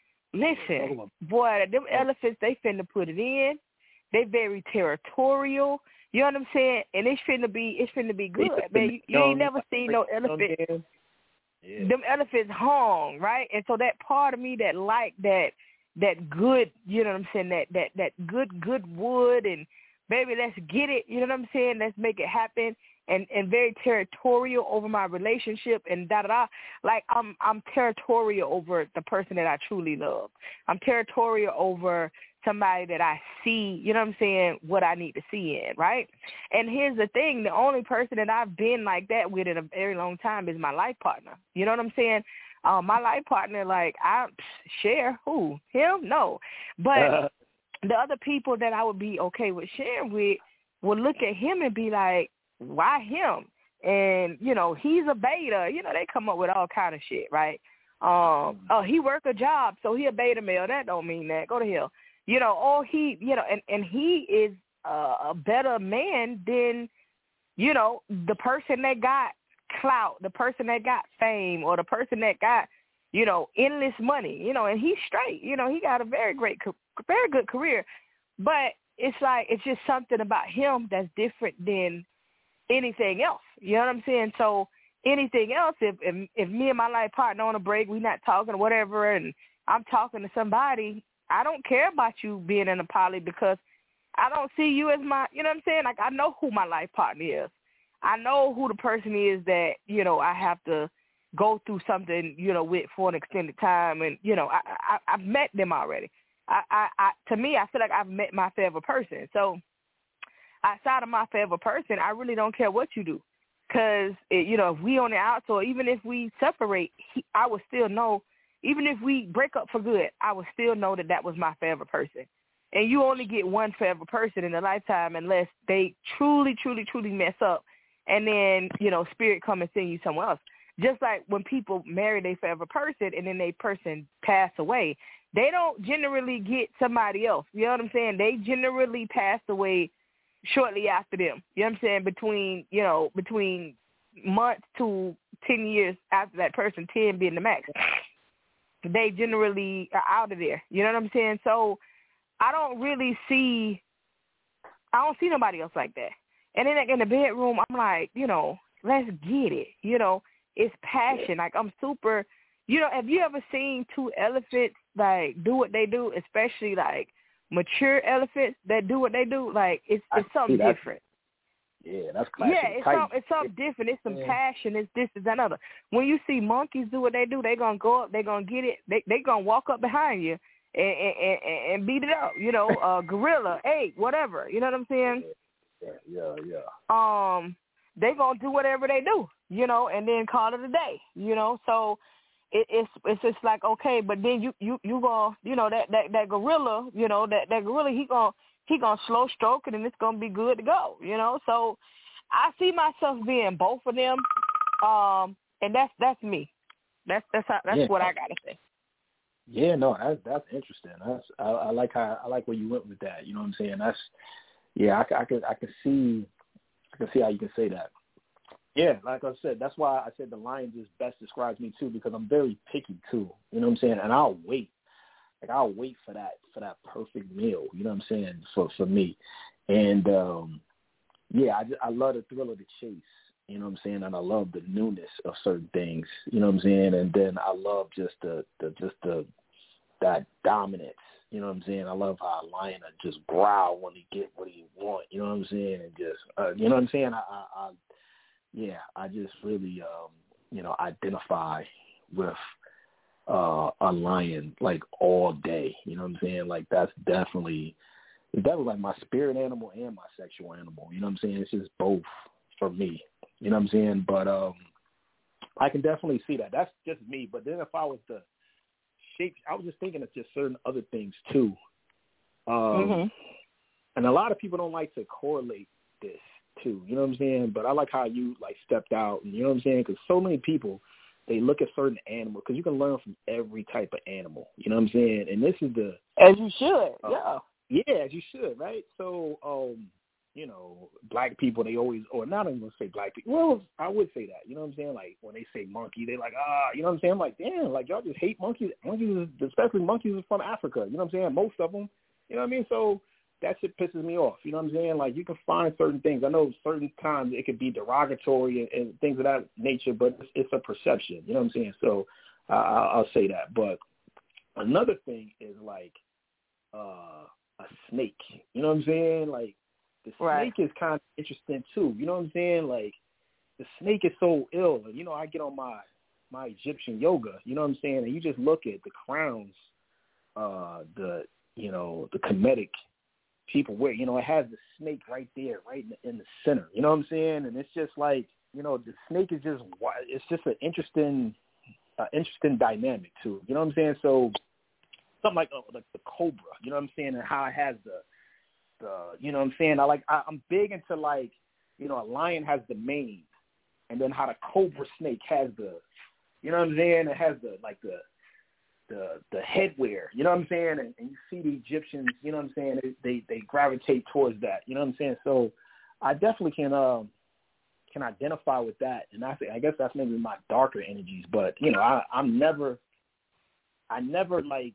listen, boy, them elephants, they finna put it in. They very territorial. You know what I'm saying? And it's finna be, it's finna be good. Man, you, you ain't never seen no elephant. Yeah. Them elephants hung, right? And so that part of me that like that, that good, you know what I'm saying, that, that, that good, good wood and, baby, let's get it, you know what I'm saying? Let's make it happen. And, and very territorial over my relationship and da-da-da. Like, I'm I'm territorial over the person that I truly love. I'm territorial over somebody that I see, you know what I'm saying, what I need to see in, right? And here's the thing. The only person that I've been like that with in a very long time is my life partner. You know what I'm saying? Um, my life partner, like, I share who? Him? No. But uh, the other people that I would be okay with sharing with would look at him and be like, why him? And, you know, he's a beta. You know, they come up with all kind of shit, right? Um, oh, he work a job, so he a beta male. That don't mean that. Go to hell. You know, or he, you know, and, and he is uh, a better man than, you know, the person that got clout, the person that got fame, or the person that got, you know, endless money, you know, and he's straight. You know, he got a very great, very good career. But it's like, it's just something about him that's different than anything else. You know what I'm saying? So anything else, if, if if me and my life partner on a break, we not talking or whatever, and I'm talking to somebody, I don't care about you being in a poly because I don't see you as my, you know what I'm saying? Like, I know who my life partner is. I know who the person is that, you know, I have to go through something, you know, with for an extended time. And, you know, I, I, I've met them already. I, I, I, to me, I feel like I've met my favorite person. So outside of my favorite person, I really don't care what you do. Because, you know, if we on the outside, or even if we separate, he, I would still know, even if we break up for good, I would still know that that was my favorite person. And you only get one favorite person in a lifetime unless they truly, truly, truly mess up. And then, you know, spirit come and send you somewhere else. Just like when people marry their favorite person and then their person pass away, they don't generally get somebody else. You know what I'm saying? They generally pass away shortly after them. You know what I'm saying? Between, you know, between months to ten years after that person, ten being the max. They generally are out of there. You know what I'm saying? So I don't really see, I don't see nobody else like that. And then like in the bedroom, I'm like, you know, let's get it. You know, it's passion. Like, I'm super, you know, have you ever seen two elephants, like, do what they do, especially, like, mature elephants that do what they do? Like, it's it's something different. Yeah, that's classic. Yeah, it's some, it's something different. It's some yeah. passion. It's this, is another. When you see monkeys do what they do, they're going to go up, they're going to get it, they they going to walk up behind you and, and, and, and beat it up, you know, uh, gorilla, ape, whatever. You know what I'm saying? Yeah, yeah, yeah. Um, they going to do whatever they do, you know, and then call it a day, you know. So it, it's it's just like, okay, but then you, you, you going to, you know, that, that, that gorilla, you know, that, that gorilla, he going to, he going to slow stroke it and it's going to be good to go, you know. So I see myself being both of them, um, and that's that's me. That's that's how, that's yeah. what I got to say. Yeah, no, that's that's interesting. That's I, I like how I like where you went with that. You know what I'm saying? That's yeah, I, I could I could see I can see how you can say that. Yeah, like I said, that's why I said the lion just best describes me too, because I'm very picky too. You know what I'm saying? And I'll wait. Like, I'll wait for that for that perfect meal, you know what I'm saying, for, for me. And, um, yeah, I, just, I love the thrill of the chase, you know what I'm saying, and I love the newness of certain things, you know what I'm saying, and then I love just the, the just the that dominance, you know what I'm saying. I love how a lion will just growl when he get what he want, you know what I'm saying, and just, uh, you know what I'm saying, I, I, I yeah, I just really, um, you know, identify with uh, a lion, like, all day. You know what I'm saying? Like, that's definitely, it's definitely like my spirit animal and my sexual animal. You know what I'm saying? It's just both for me. You know what I'm saying? But um, I can definitely see that. That's just me. But then if I was to shape, I was just thinking of just certain other things too. Um, mm-hmm. And a lot of people don't like to correlate this too. You know what I'm saying? But I like how you like stepped out. And you know what I'm saying? Because so many people, they look at certain animals because you can learn from every type of animal. You know what I'm saying? And this is the as you should, uh, yeah, yeah, as you should, right? So, um, you know, black people, they always, or not even gonna say black people. Well, I would say that. You know what I'm saying? Like when they say monkey, they like ah, you know what I'm saying? I'm like, damn, like y'all just hate monkeys. Monkeys, especially monkeys, are from Africa. You know what I'm saying? Most of them. You know what I mean? So that shit pisses me off. You know what I'm saying? Like, you can find certain things. I know certain times it could be derogatory and, and things of that nature, but it's, it's a perception. You know what I'm saying? So uh, I'll say that. But another thing is, like, uh, a snake. You know what I'm saying? Like, the right. snake is kind of interesting, too. You know what I'm saying? Like, the snake is so ill. And, you know, I get on my, my Egyptian yoga, you know what I'm saying? And you just look at the crowns, uh, the, you know, the Kemetic people wear, you know, it has the snake right there, right in the, in the center. You know what I'm saying? And it's just like, you know, the snake is just, it's just an interesting, uh, interesting dynamic too. You know what I'm saying? So something like uh, like the cobra. You know what I'm saying? And how it has the, the, you know what I'm saying? I like, I, I'm big into like, you know, a lion has the mane, and then how the cobra snake has the, you know what I'm saying? It has the like the. the the headwear, you know what I'm saying? And, and you see the Egyptians, you know what I'm saying? They, they they gravitate towards that, you know what I'm saying? So I definitely can um can identify with that, and I think I guess that's maybe my darker energies. But you know, I I'm never I never like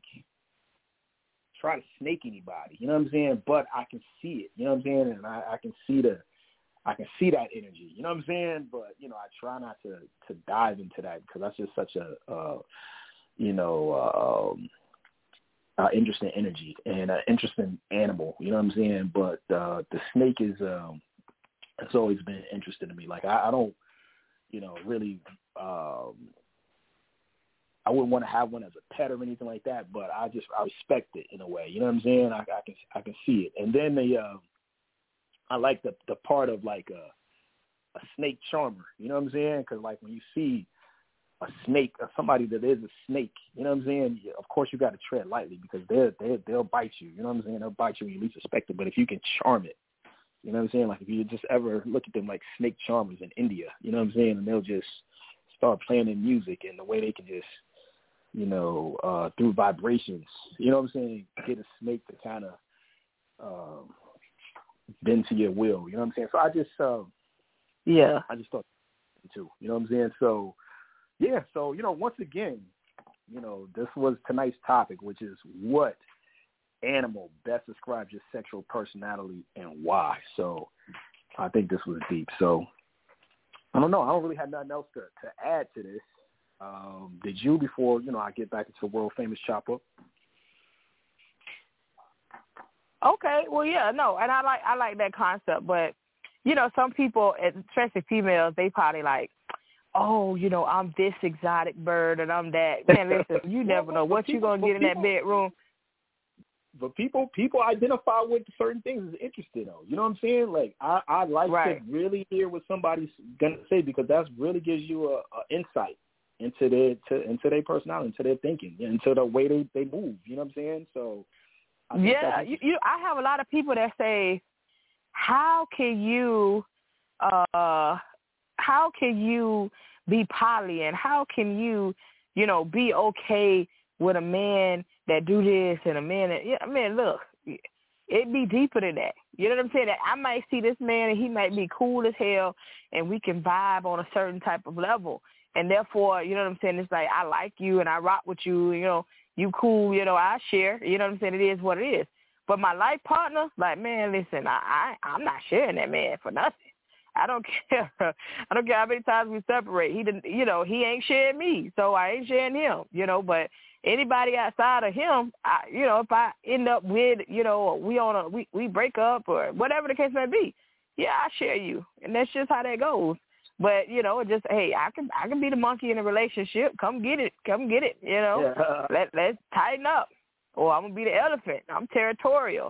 try to snake anybody, you know what I'm saying? But I can see it, you know what I'm saying? And I, I can see the I can see that energy, you know what I'm saying? But you know, I try not to to dive into that because that's just such a uh, you know, um, uh, interesting energy and an interesting animal, you know what I'm saying? But uh, the snake is, um, it's always been interesting to me. Like, I, I don't, you know, really, um, I wouldn't want to have one as a pet or anything like that, but I just, I respect it in a way, you know what I'm saying? I, I can, I can see it. And then the, uh, I like the, the part of like a, a snake charmer, you know what I'm saying? Because like when you see a snake, or somebody that is a snake, you know what I'm saying? Of course, you got to tread lightly because they'll, they'll, they'll bite you, you know what I'm saying? They'll bite you when you least suspect it. But if you can charm it, you know what I'm saying? Like if you just ever look at them like snake charmers in India, you know what I'm saying? And they'll just start playing their music and the way they can just, you know, uh, through vibrations, you know what I'm saying? Get a snake to kind of um, bend to your will, you know what I'm saying? So I just, uh, yeah, I just thought too, you know what I'm saying? So, yeah, so, you know, once again, you know, this was tonight's topic, which is what animal best describes your sexual personality and why. So I think this was deep. So I don't know. I don't really have nothing else to, to add to this. Um, did you before, you know, I get back into world famous Chop Up? Okay, well, yeah, no, and I like I like that concept, but, you know, some people, especially females, they probably like, oh, you know, I'm this exotic bird and I'm that. Man, listen, you never know what you're going to get in that bedroom. But people people identify with certain things as interesting, though. You know what I'm saying? Like, I, I like right. to really hear what somebody's going to say because that really gives you a, a insight into their to, into their personality, into their thinking, into the way they, they move. You know what I'm saying? So, I think yeah, you, you, I have a lot of people that say, how can you uh, – how can you be poly and how can you, you know, be okay with a man that do this and a man that, yeah, I mean, look, it'd be deeper than that. You know what I'm saying? That I might see this man and he might be cool as hell and we can vibe on a certain type of level. And therefore, you know what I'm saying? It's like, I like you and I rock with you, you know, you cool, you know, I share, you know what I'm saying? It is what it is. But my life partner, like, man, listen, I, I I'm not sharing that man for nothing. I don't care. I don't care how many times we separate. He didn't, you know, he ain't sharing me, so I ain't sharing him, you know. But anybody outside of him, I, you know, if I end up with, you know, we on a we, we break up or whatever the case may be, yeah, I share you, and that's just how that goes. But you know, just hey, I can I can be the monkey in a relationship. Come get it, come get it. You know, yeah. let let's tighten up, or I'm gonna be the elephant. I'm territorial.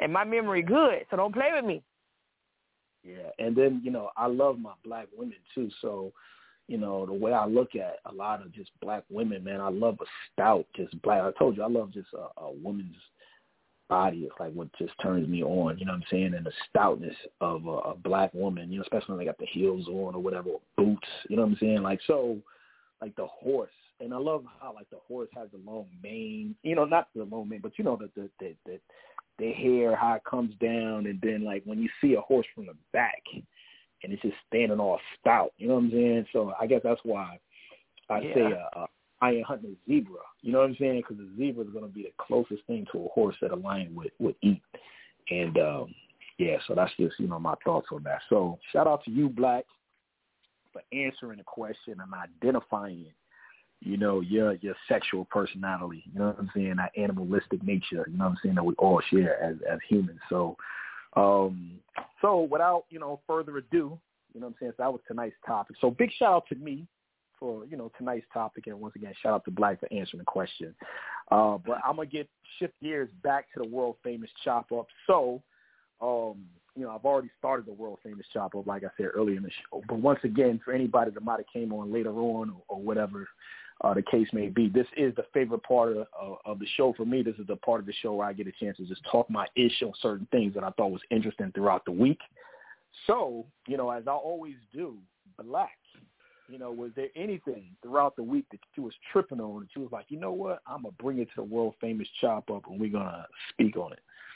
and my memory good, so don't play with me. Yeah, and then, you know, I love my black women, too. So, you know, the way I look at a lot of just black women, man, I love a stout, just black. I told you, I love just a, a woman's body. It's like what just turns me on, you know what I'm saying? And the stoutness of a, a black woman, you know, especially when they got the heels on or whatever, or boots, you know what I'm saying? Like, so, like the horse. And I love how, like, the horse has the long mane, you know, not the long mane, but, you know, the, the, the, the the hair, how it comes down, and then, like, when you see a horse from the back, and it's just standing all stout, you know what I'm saying? So I guess that's why I yeah. say a, a lion hunting a zebra, you know what I'm saying? Because the zebra is going to be the closest thing to a horse that a lion would, would eat. And, um, yeah, so that's just, you know, my thoughts on that. So shout out to you, Black, for answering the question and identifying you know, your your sexual personality, you know what I'm saying, that animalistic nature, you know what I'm saying, that we all share as, as humans. So, um, so without, you know, further ado, you know what I'm saying, so that was tonight's topic. So big shout out to me for, you know, tonight's topic, and once again, shout out to Black for answering the question. Uh, but I'm going to get shift gears back to the world-famous chop-up. So, um, you know, I've already started the world-famous chop-up, like I said earlier in the show. But once again, for anybody that might have came on later on or, or whatever, Uh, the case may be, this is the favorite part of, of, of the show for me. This is the part of the show where I get a chance to just talk my ish on certain things that I thought was interesting throughout the week. So, you know, as I always do, Black, you know, was there anything throughout the week that you was tripping on that you was like, you know what, I'm going to bring it to the world famous chop up and we're going to speak on it?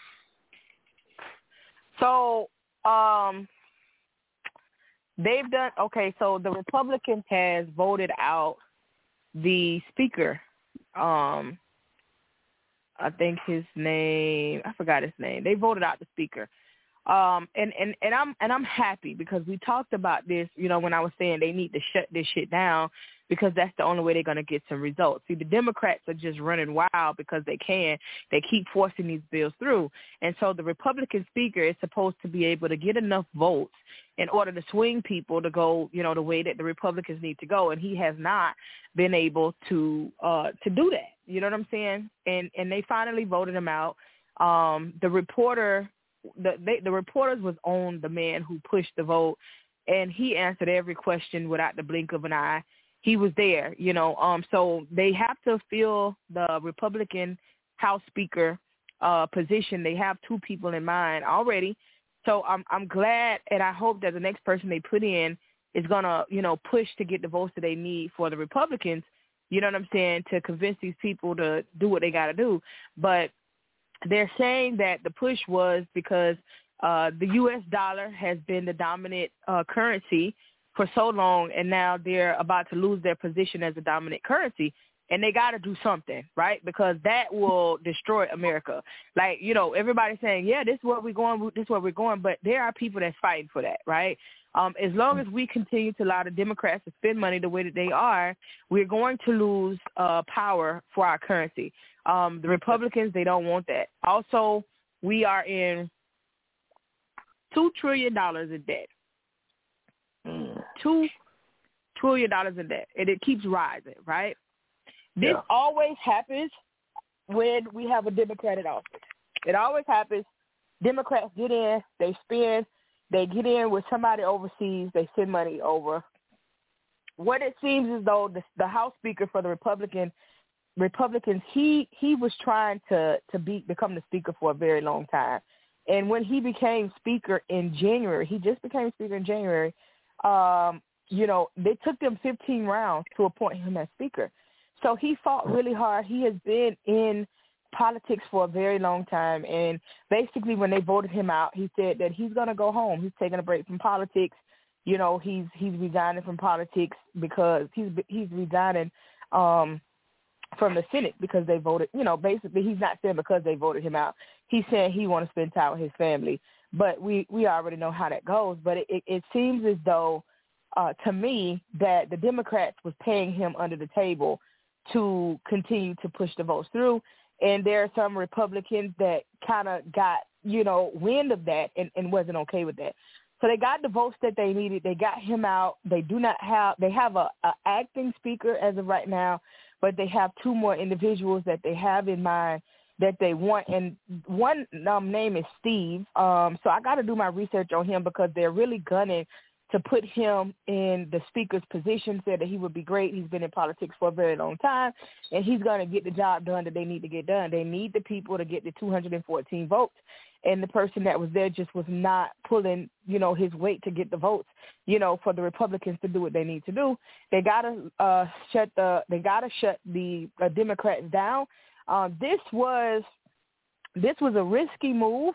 So, um, they've done, okay, so the Republicans has voted out the speaker. um, I think his name, I forgot his name. They voted out the speaker. Um, and, and, and I'm and I'm happy because we talked about this, you know, when I was saying they need to shut this shit down because that's the only way they're going to get some results. See, the Democrats are just running wild because they can. They keep forcing these bills through. And so the Republican speaker is supposed to be able to get enough votes in order to swing people to go, you know, the way that the Republicans need to go. And he has not been able to uh, to do that. You know what I'm saying? And and they finally voted him out. Um, the reporter... The they, the reporters was on the man who pushed the vote, and he answered every question without the blink of an eye. He was there, you know. Um, so they have to fill the Republican House Speaker uh, position. They have two people in mind already. So I'm I'm glad, and I hope that the next person they put in is gonna, you know, push to get the votes that they need for the Republicans. You know what I'm saying? To convince these people to do what they got to do, but they're saying that the push was because uh, the U S dollar has been the dominant uh, currency for so long, and now they're about to lose their position as a dominant currency, and they got to do something, right? Because that will destroy America. Like, you know, everybody's saying, yeah, this is where we're going, this is where we're going, but there are people that's fighting for that, right? Um, as long as we continue to allow the Democrats to spend money the way that they are, we're going to lose uh, power for our currency. Um, the Republicans, they don't want that. Also, we are in two trillion dollars in debt. Mm. two trillion dollars in debt, and it keeps rising, right? This yeah. always happens when we have a Democrat in office. It always happens. Democrats get in, they spend, they get in with somebody overseas, they send money over. What it seems as though the, the House Speaker for the Republican Republicans, he he was trying to to be become the Speaker for a very long time, and when he became Speaker in January, he just became Speaker in January. Um, you know, they took them fifteen rounds to appoint him as Speaker. So he fought really hard. He has been in politics for a very long time, and basically when they voted him out, he said that he's going to go home. He's taking a break from politics. You know, he's he's resigning from politics because he's he's resigning. Um, from the Senate because they voted, you know, basically he's not saying because they voted him out. He's saying he wants to spend time with his family. But we, we already know how that goes. But it, it, it seems as though, uh, to me, that the Democrats was paying him under the table to continue to push the votes through. And there are some Republicans that kind of got, you know, wind of that and, and wasn't okay with that. So they got the votes that they needed. They got him out. They do not have, they have a, a acting speaker as of right now, but they have two more individuals that they have in mind that they want. And one um, name is Steve. Um, so I got to do my research on him because they're really gunning to put him in the speaker's position, said that he would be great. He's been in politics for a very long time, and he's going to get the job done that they need to get done. They need the people to get the two hundred fourteen votes, and the person that was there just was not pulling, you know, his weight to get the votes, you know, for the Republicans to do what they need to do. They got to uh, shut the they got to shut the uh, Democrats down. Um, this was this was a risky move,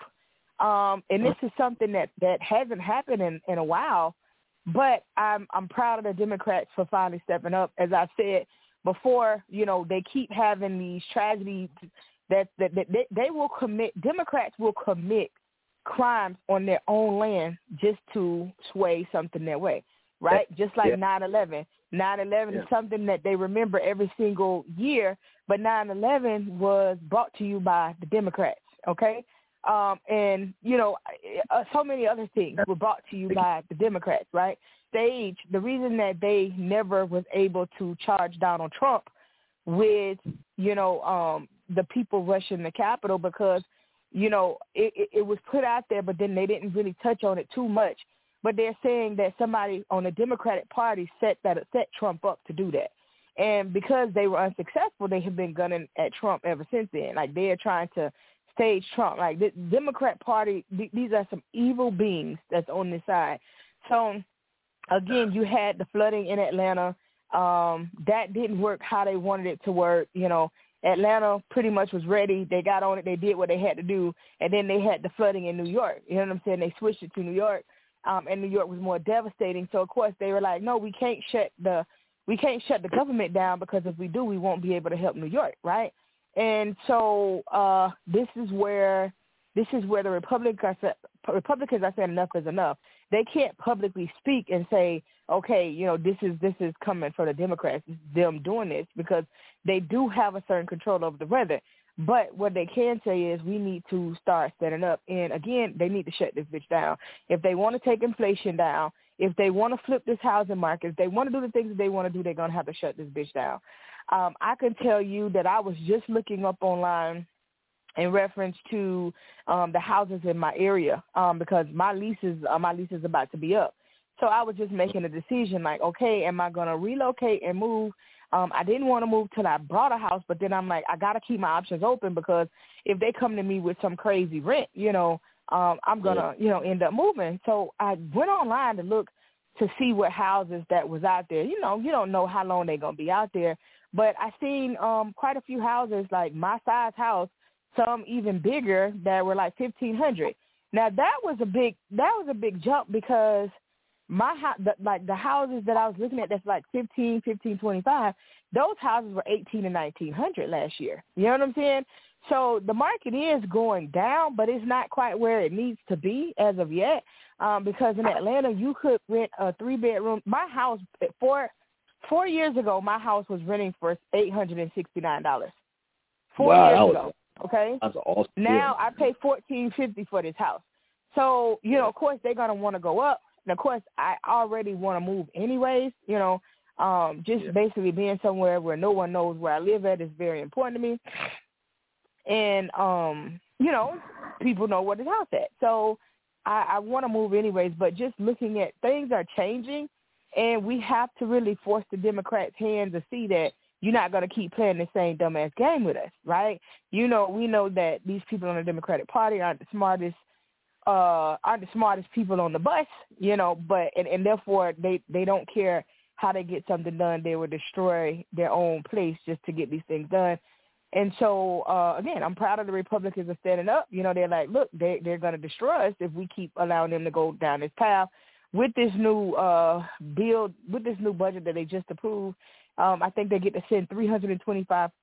um, and this is something that, that hasn't happened in, in a while. But I'm I'm proud of the Democrats for finally stepping up. As I said before, you know, they keep having these tragedies that, that, that they, they will commit, Democrats will commit crimes on their own land just to sway something their way, right? Yeah. Just like nine eleven. nine eleven yeah. is something that they remember every single year, but nine eleven was brought to you by the Democrats, okay? Um, and, you know, uh, so many other things were brought to you by the Democrats, right? Stage, the reason that they never was able to charge Donald Trump with, you know, um, the people rushing the Capitol because, you know, it, it, it was put out there, but then they didn't really touch on it too much. But they're saying that somebody on the Democratic Party set that set Trump up to do that. And because they were unsuccessful, they have been gunning at Trump ever since then. Like, they're trying to stage Trump. Like, the Democrat Party, th- these are some evil beings that's on this side. So, again, you had the flooding in Atlanta. Um, that didn't work how they wanted it to work. You know, Atlanta pretty much was ready. They got on it. They did what they had to do. And then they had the flooding in New York. You know what I'm saying? They switched it to New York, um, and New York was more devastating. So, of course, they were like, no, we can't shut the we can't shut the government down because if we do, we won't be able to help New York, right? And so uh, this is where this is where the Republicans Republicans are saying enough is enough. They can't publicly speak and say, okay, you know, this is this is coming from the Democrats, them doing this, because they do have a certain control over the weather. But what they can say is we need to start standing up. And, again, they need to shut this bitch down. If they want to take inflation down, if they want to flip this housing market, if they want to do the things that they want to do, they're going to have to shut this bitch down. Um, I can tell you that I was just looking up online in reference to um, the houses in my area um, because my lease is uh, my lease is about to be up. So I was just making a decision like, okay, am I going to relocate and move? Um, I didn't want to move till I bought a house, but then I'm like, I got to keep my options open because if they come to me with some crazy rent, you know, um, I'm going to, you know, end up moving. So I went online to look to see what houses that was out there. You know, you don't know how long they're going to be out there. But I seen um, quite a few houses, like my size house, some even bigger that were like fifteen hundred. Now that was a big that was a big jump because my the, like the houses that I was looking at that's like fifteen, fifteen, twenty-five, those houses were eighteen and nineteen hundred last year. You know what I'm saying? So the market is going down, but it's not quite where it needs to be as of yet. Um, because in Atlanta, you could rent a three bedroom. My house four four years ago, my house was renting for eight hundred and sixty nine dollars. Four wow, years was, ago. Okay. That's awesome. Now I pay fourteen fifty for this house. So, you know, of course they're gonna want to go up. And of course I already want to move anyways, you know. Um, just yeah. basically being somewhere where no one knows where I live at is very important to me. And um, you know, people know where this house at. So I, I want to move anyways, but just looking at things are changing and we have to really force the Democrats' hand to see that you're not going to keep playing the same dumbass game with us, right? You know, we know that these people on the Democratic Party aren't the smartest, uh, aren't the smartest people on the bus, you know, but, and, and therefore they, they don't care how they get something done. They will destroy their own place just to get these things done. And so, uh, again, I'm proud of the Republicans are standing up. You know, they're like, look, they, they're going to destroy us if we keep allowing them to go down this path. With this new uh, bill, with this new budget that they just approved, um, I think they get to send three hundred twenty-five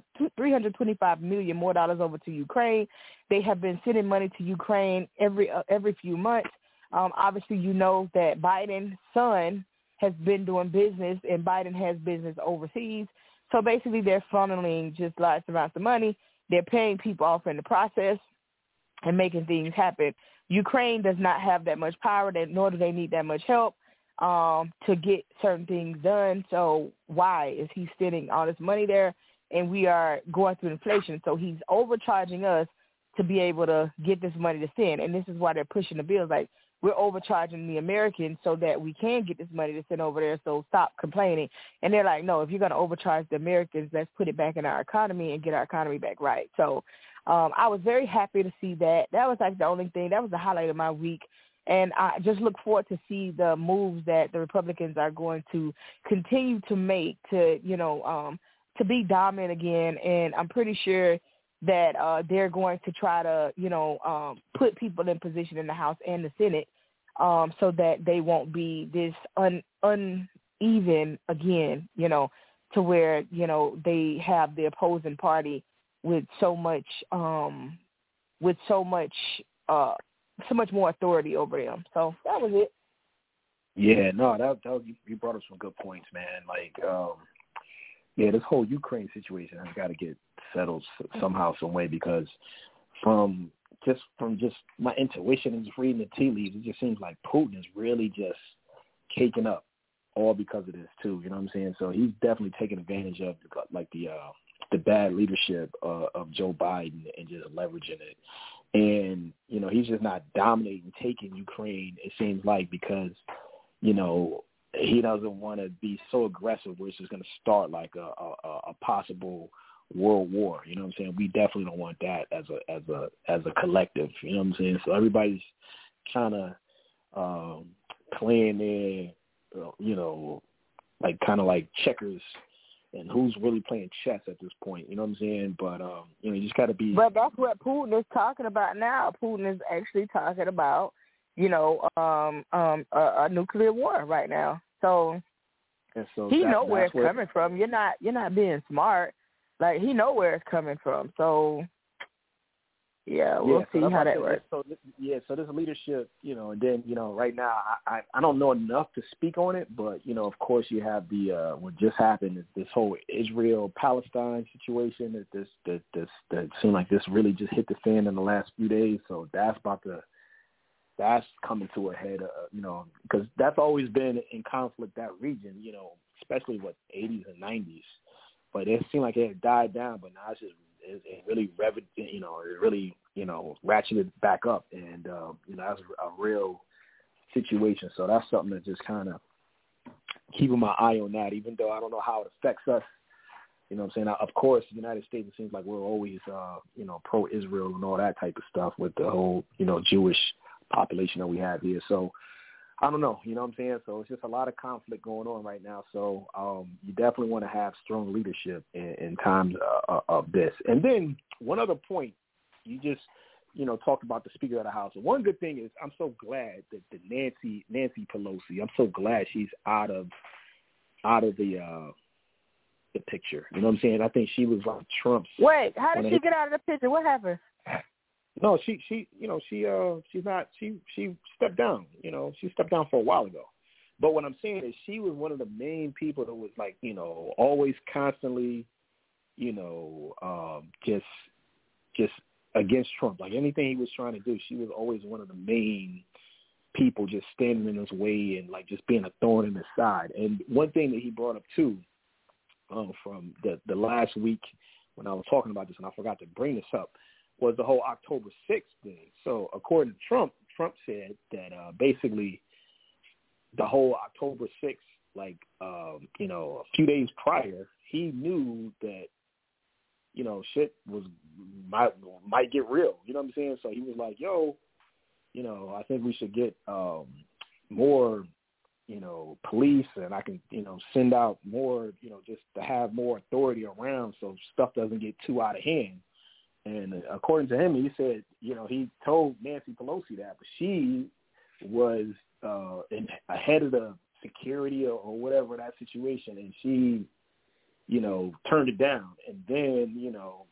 million more dollars over to Ukraine. They have been sending money to Ukraine every uh, every few months. Um, obviously, you know that Biden's son has been doing business, and Biden has business overseas. So basically, they're funneling just lots and lots of money. They're paying people off in the process and making things happen. Ukraine does not have that much power, that, nor do they need that much help um, to get certain things done. So why is he sending all this money there? and we are going through inflation. So he's overcharging us to be able to get this money to send. And this is why they're pushing the bills. Like, we're overcharging the Americans so that we can get this money to send over there. So stop complaining. And they're like, no, if you're going to overcharge the Americans, let's put it back in our economy and get our economy back right. So um, I was very happy to see that. That was like the only thing. That was the highlight of my week. And I just look forward to see the moves that the Republicans are going to continue to make to, you know, um, to be dominant again. And I'm pretty sure that uh, they're going to try to, you know, um, put people in position in the House and the Senate um, so that they won't be this un- uneven again, you know, to where, you know, they have the opposing party with so much, um, with so much, uh, so much more authority over them. So that was it. Yeah, no, that, that was, you brought up some good points, man. Like, um, yeah, this whole Ukraine situation has got to get settled somehow, some way, because from just from just my intuition and just reading the tea leaves, it just seems like Putin is really just caking up, all because of this too. You know what I'm saying? So he's definitely taking advantage of like the uh, the bad leadership uh, of Joe Biden and just leveraging it. And you know, he's just not dominating, taking Ukraine. It seems like, because you know, he doesn't want to be so aggressive where it's just going to start like a, a, a possible world war. You know what I'm saying? We definitely don't want that as a as a as a collective. You know what I'm saying? So everybody's kind of um, playing their, you know, like kind of like checkers, and who's really playing chess at this point. You know what I'm saying? But um, you know, you just got to be. But that's what Putin is talking about now. Putin is actually talking about, you know, um, um, a, a nuclear war right now. So, so he that, know where it's where, coming from. You're not you're not being smart. Like, he know where it's coming from. So, yeah, we'll yeah, see so how that say, works. So this, yeah, so this leadership, you know, and then, you know, right now I, I, I don't know enough to speak on it, but, you know, of course you have the uh, what just happened is this whole Israel-Palestine situation that this that this that seemed like this really just hit the fan in the last few days. So that's about to that's coming to a head, uh, you know, because that's always been in conflict, that region, you know, especially what eighties and nineties. But it seemed like it had died down, but now it's just it, it really, rev- you know, it really, you know, ratcheted back up, and uh, you know, that's a real situation. So that's something that just kind of keeping my eye on that, even though I don't know how it affects us. You know what I'm saying? Now, of course, the United States, it seems like we're always, uh, you know, pro-Israel and all that type of stuff with the whole, you know, Jewish population that we have here. So I don't know, you know what I'm saying? So it's just a lot of conflict going on right now. So um, you definitely want to have strong leadership in, in times uh, of this. And then one other point, you just, you know, talked about the Speaker of the House. And one good thing is I'm so glad that the Nancy Nancy Pelosi, I'm so glad she's out of out of the uh, the picture. You know what I'm saying? I think she was like Trump's. Wait, how did she get out of the picture? What happened? No, she, she, you know, she, uh, she's not, she, she stepped down, you know, she stepped down for a while ago. But what I'm saying is she was one of the main people that was like, you know, always constantly, you know, um, just, just against Trump. Like anything he was trying to do, she was always one of the main people just standing in his way and like just being a thorn in his side. And one thing that he brought up too, um, from the, the last week when I was talking about this, and I forgot to bring this up, was the whole October sixth thing. So according to Trump, Trump said that uh, basically the whole October sixth, like, um, you know, a few days prior, he knew that, you know, shit was might, might get real. You know what I'm saying? So he was like, yo, you know, I think we should get um, more, you know, police, and I can, you know, send out more, you know, just to have more authority around so stuff doesn't get too out of hand. And according to him, he said, you know, he told Nancy Pelosi that, but she was uh, in, ahead of the security or, or whatever that situation, and she, you know, turned it down. And then, you know,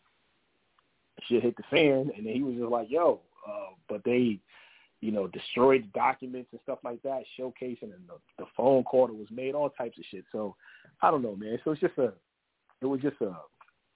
shit hit the fan, and then he was just like, yo, uh, but they, you know, destroyed the documents and stuff like that, showcasing, and the, the phone call that was made, all types of shit. So I don't know, man. So it's just a, it was just a,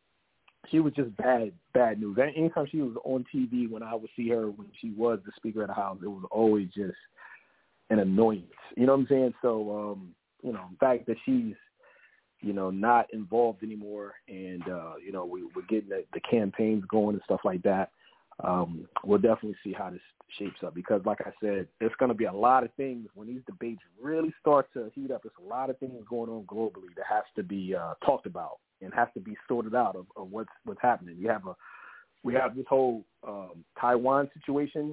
she was just bad, bad news. Anytime she was on T V, when I would see her when she was the Speaker of the House, it was always just an annoyance. You know what I'm saying? So, um, you know, the fact that she's you know, not involved anymore, and uh, you know, we, we're getting the, the campaigns going and stuff like that. Um, we'll definitely see how this shapes up because, like I said, there's going to be a lot of things when these debates really start to heat up. There's a lot of things going on globally that has to be uh, talked about and has to be sorted out of, of what's what's happening. You have a we have this whole um, Taiwan situation.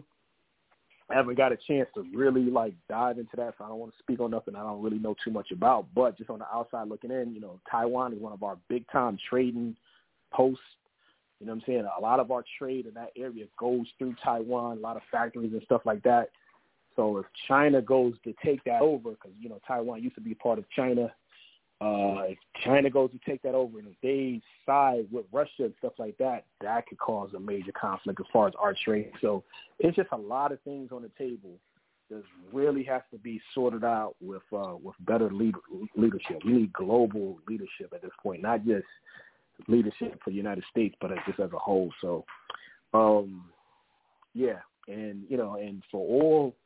I haven't got a chance to really like dive into that, so I don't want to speak on nothing I don't really know too much about. But just on the outside looking in, you know, Taiwan is one of our big time trading posts. You know what I'm saying? A lot of our trade in that area goes through Taiwan, a lot of factories and stuff like that. So if China goes to take that over, because, you know, Taiwan used to be part of China, uh, if China goes to take that over and if they side with Russia and stuff like that, that could cause a major conflict as far as our trade. So it's just a lot of things on the table that really has to be sorted out with uh, with better lead- leadership. We need global leadership at this point, not just leadership for the United States, but just as a whole. So, um, yeah, and, you know, and for all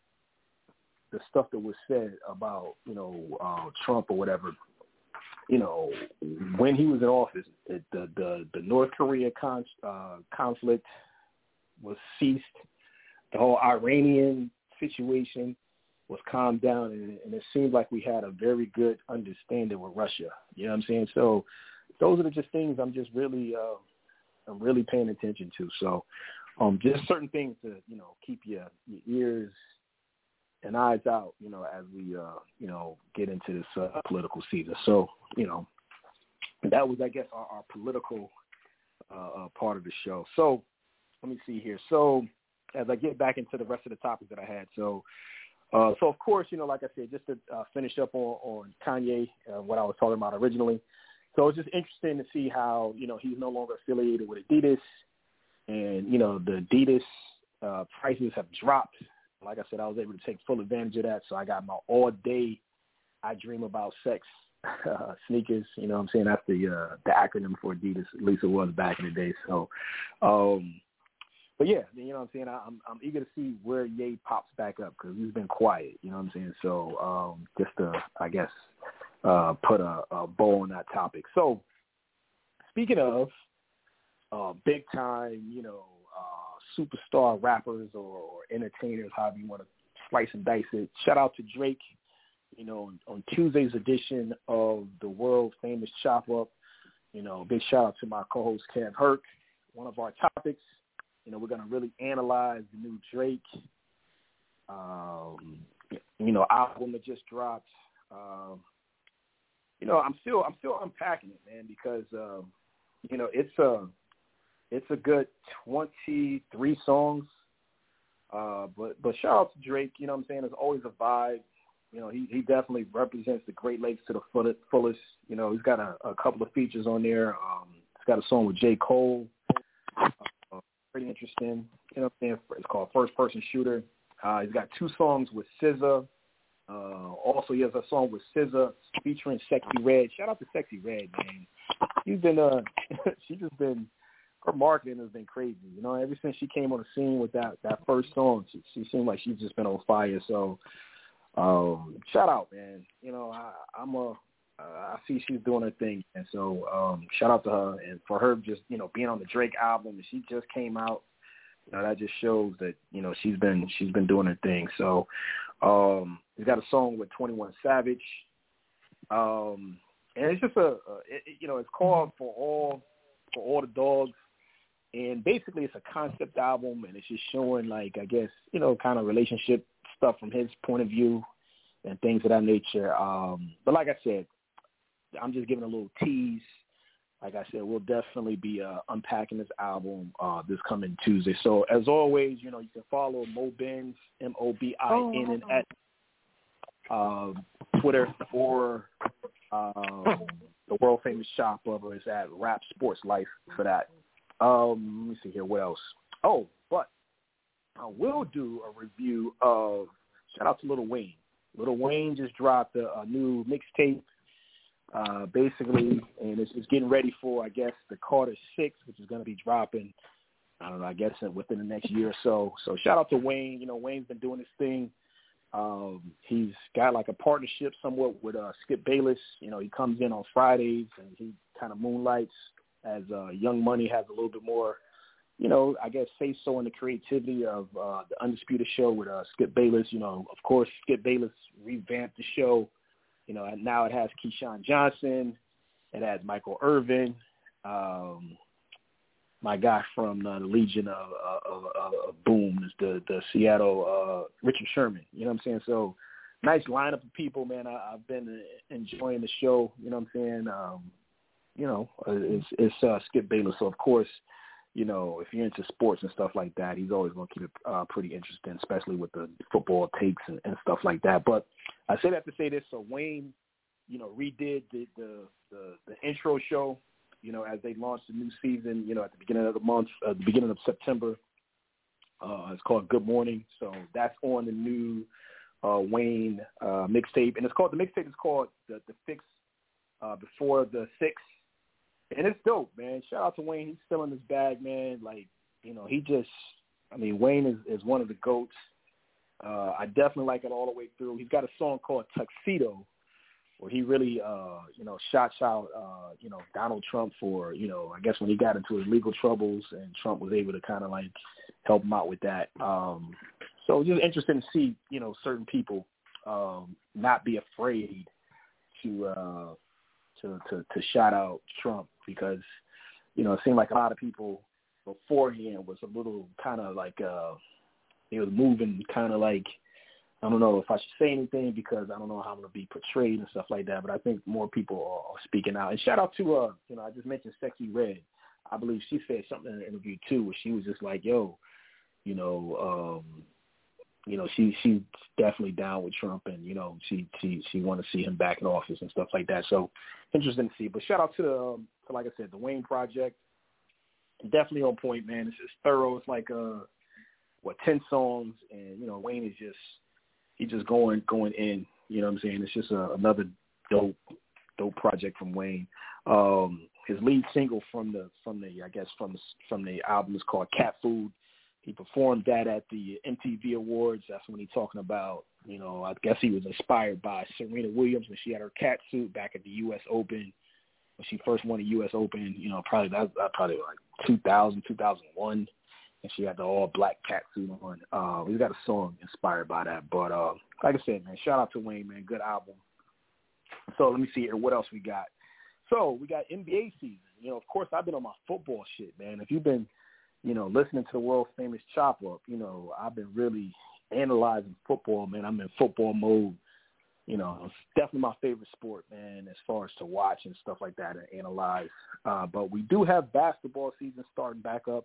the stuff that was said about, you know, uh, Trump or whatever, you know, when he was in office, it, the, the, the North Korea con- uh, conflict was ceased. The whole Iranian situation was calmed down, and, and it seemed like we had a very good understanding with Russia. You know what I'm saying? So those are the just things I'm just really, uh, I'm really paying attention to. So um, just certain things to, you know, keep your, your ears and eyes out, you know, as we, uh, you know, get into this uh, political season. So, you know, that was, I guess, our, our political uh, uh, part of the show. So let me see here. So as I get back into the rest of the topics that I had, so, uh, so of course, you know, like I said, just to uh, finish up on, on Kanye, uh, what I was talking about originally. So it's just interesting to see how, you know, he's no longer affiliated with Adidas, and, you know, the Adidas uh, prices have dropped. Like I said, I was able to take full advantage of that. So I got my all-day I Dream About Sex uh, sneakers. You know what I'm saying? That's the uh, the acronym for Adidas. At least it was back in the day. So, um, but, yeah, you know what I'm saying? I, I'm, I'm eager to see where Ye pops back up because he's been quiet. You know what I'm saying? So um, just to, I guess, uh, put a, a bow on that topic. So speaking of uh, big-time, you know, uh, superstar rappers or, or entertainers, however you want to slice and dice it. Shout out to Drake, you know, on Tuesday's edition of the world-famous Chop Up. You know, big shout-out to my co-host, Kev Herc. One of our topics, you know, we're going to really analyze the new Drake, um, you know, album that just dropped. Um, you know, I'm still I'm still unpacking it, man, because, um, you know, it's a, It's a good twenty-three songs, uh, but but shout out to Drake. You know what I'm saying? There's always a vibe. You know, he, he definitely represents the Great Lakes to the fullest. You know, he's got a, a couple of features on there. Um, he's got a song with J. Cole, uh, pretty interesting. You know what I'm saying? It's called First Person Shooter. Uh, he's got two songs with S Z A. Uh, also, he has a song with S Z A featuring Sexy Red. Shout out to Sexy Red, man. She's been, uh, she's just been. Her marketing has been crazy. You know, ever since she came on the scene with that, that first song, she, she seemed like she's just been on fire. So, um, shout out, man. You know, I, I'm a, uh, I see she's doing her thing. And so, um, shout out to her. And for her just, you know, being on the Drake album, and she just came out, you know, that just shows that, you know, she's been, she's been doing her thing. So, um, he's got a song with twenty-one Savage. Um, and it's just a, a it, you know, it's called For All, For All the Dogs. And basically it's a concept album, and it's just showing, like, I guess, you know, kind of relationship stuff from his point of view and things of that nature. Um, but like I said, I'm just giving a little tease. Like I said, we'll definitely be uh, unpacking this album uh, this coming Tuesday. So as always, you know, you can follow Mo Benz, M O B I N N S, uh, Twitter, or um, the world-famous Shop Lover is at Rap Sports Life for that. Um, let me see here. What else? Oh, but I will do a review of, shout out to Lil Wayne. Lil Wayne just dropped a, a new mixtape, uh, basically, and it's, it's getting ready for, I guess, the Carter six, which is going to be dropping, I don't know, I guess within the next year or so. So shout out to Wayne. You know, Wayne's been doing this thing Um, he's got like a partnership somewhat with uh, Skip Bayless. You know, he comes in on Fridays and he kind of moonlights as uh, Young Money has a little bit more, you know, I guess say so in the creativity of uh, the Undisputed Show with uh, Skip Bayless. You know, of course, Skip Bayless revamped the show. You know, and now it has Keyshawn Johnson. It has Michael Irvin. Um, my guy from uh, the Legion of, of, of, of Boom is the, the Seattle uh, Richard Sherman. You know what I'm saying? So nice lineup of people, man. I, I've been enjoying the show. You know what I'm saying? Um, you know, it's, it's uh, Skip Bayless. So, of course, you know, if you're into sports and stuff like that, he's always going to keep it uh, pretty interesting, especially with the football takes and, and stuff like that. But I say that to say this. So Wayne, you know, redid the, the, the, the intro show, you know, as they launched the new season, you know, at the beginning of the month, at uh, the beginning of September. Uh, it's called Good Morning. So that's on the new uh, Wayne uh, mixtape. And it's called, the mixtape is called The, the Fix uh, Before the Six. And it's dope, man. Shout out to Wayne. He's still in his bag, man. Like, you know, he just, I mean, Wayne is, is one of the GOATs. Uh, I definitely like it all the way through. He's got a song called Tuxedo, where he really, uh, you know, shots out, uh, you know, Donald Trump for, you know, I guess when he got into his legal troubles and Trump was able to kind of like help him out with that. Um, so just interesting to see, you know, certain people um, not be afraid to, uh, to, to, to shout out Trump because, you know, it seemed like a lot of people beforehand was a little kind of like, uh, they was moving kind of like, I don't know if I should say anything because I don't know how I'm going to be portrayed and stuff like that, but I think more people are speaking out. And shout out to, uh, you know, I just mentioned Sexy Red. I believe she said something in the interview, too, where she was just like, yo, you know, um, you know, she she's definitely down with Trump and, you know, she she, she want to see him back in office and stuff like that. So interesting to see. But shout out to, the, um, to like I said, the Wayne Project. Definitely on point, man. It's just thorough. It's like, uh, what, ten songs. And, you know, Wayne is just, He just going going in, you know what I'm saying? It's just a, another dope dope project from Wayne. Um, his lead single from the from the I guess from the, from the album is called Cat Food. He performed that at the M T V Awards. That's when he's talking about, you know, I guess he was inspired by Serena Williams when she had her cat suit back at the U S Open. When she first won the U S Open, you know, probably that was probably like two thousand, two thousand one. And she had the all-black cat suit on. Uh, he's got a song inspired by that. But uh, like I said, man, shout out to Wayne, man. Good album. So let me see here. What else we got? So we got N B A season. You know, of course, I've been on my football shit, man. If you've been, you know, listening to the world-famous Chop Up, you know, I've been really analyzing football, man. I'm in football mode. You know, it's definitely my favorite sport, man, as far as to watch and stuff like that and analyze. Uh, but we do have basketball season starting back up.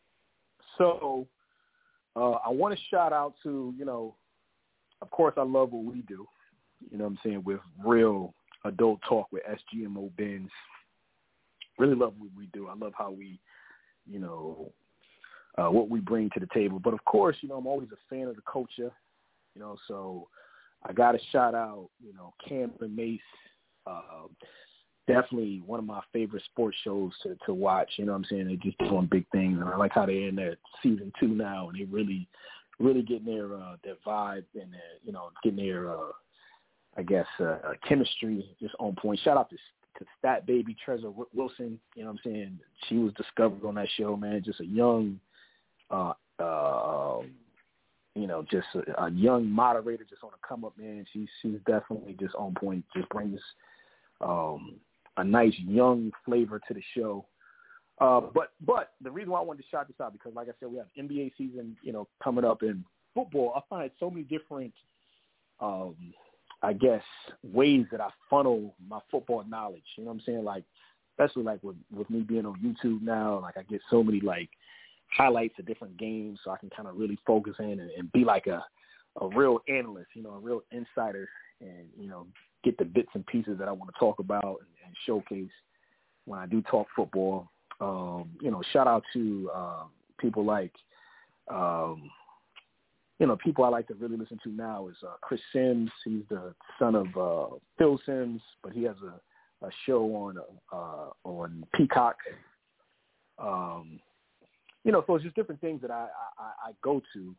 So uh, I want to shout out to, you know, of course I love what we do, you know what I'm saying, with real adult talk with S G M O Benz. Really love what we do. I love how we, you know, uh, what we bring to the table. But, of course, you know, I'm always a fan of the culture, you know, so I got to shout out, you know, Cameron Mace. Uh, definitely one of my favorite sports shows to, to watch. You know what I'm saying? They're just doing big things. And I like how they're in their season two now, and they really, really getting their uh, their vibe and, their, you know, getting their, uh, I guess, uh, chemistry just on point. Shout out to, to Stat Baby, Trezor Wilson. You know what I'm saying? She was discovered on that show, man. Just a young, uh, uh, you know, just a, a young moderator just on a come up, man. She's, she's definitely just on point, just brings um, a nice young flavor to the show. Uh, but but the reason why I wanted to shout this out, because like I said, we have N B A season, you know, coming up in football. I find so many different, um, I guess, ways that I funnel my football knowledge. You know what I'm saying? Like, especially like with, with me being on YouTube now, like I get so many like highlights of different games, so I can kind of really focus in and, and be like a, a real analyst, you know, a real insider, and, you know, get the bits and pieces that I want to talk about and, and showcase when I do talk football. Um, you know, shout out to uh, people like, um, you know, people I like to really listen to now is uh, Chris Sims. He's the son of uh, Phil Sims, but he has a, a show on uh, on Peacock. Um, you know, so it's just different things that I, I, I go to,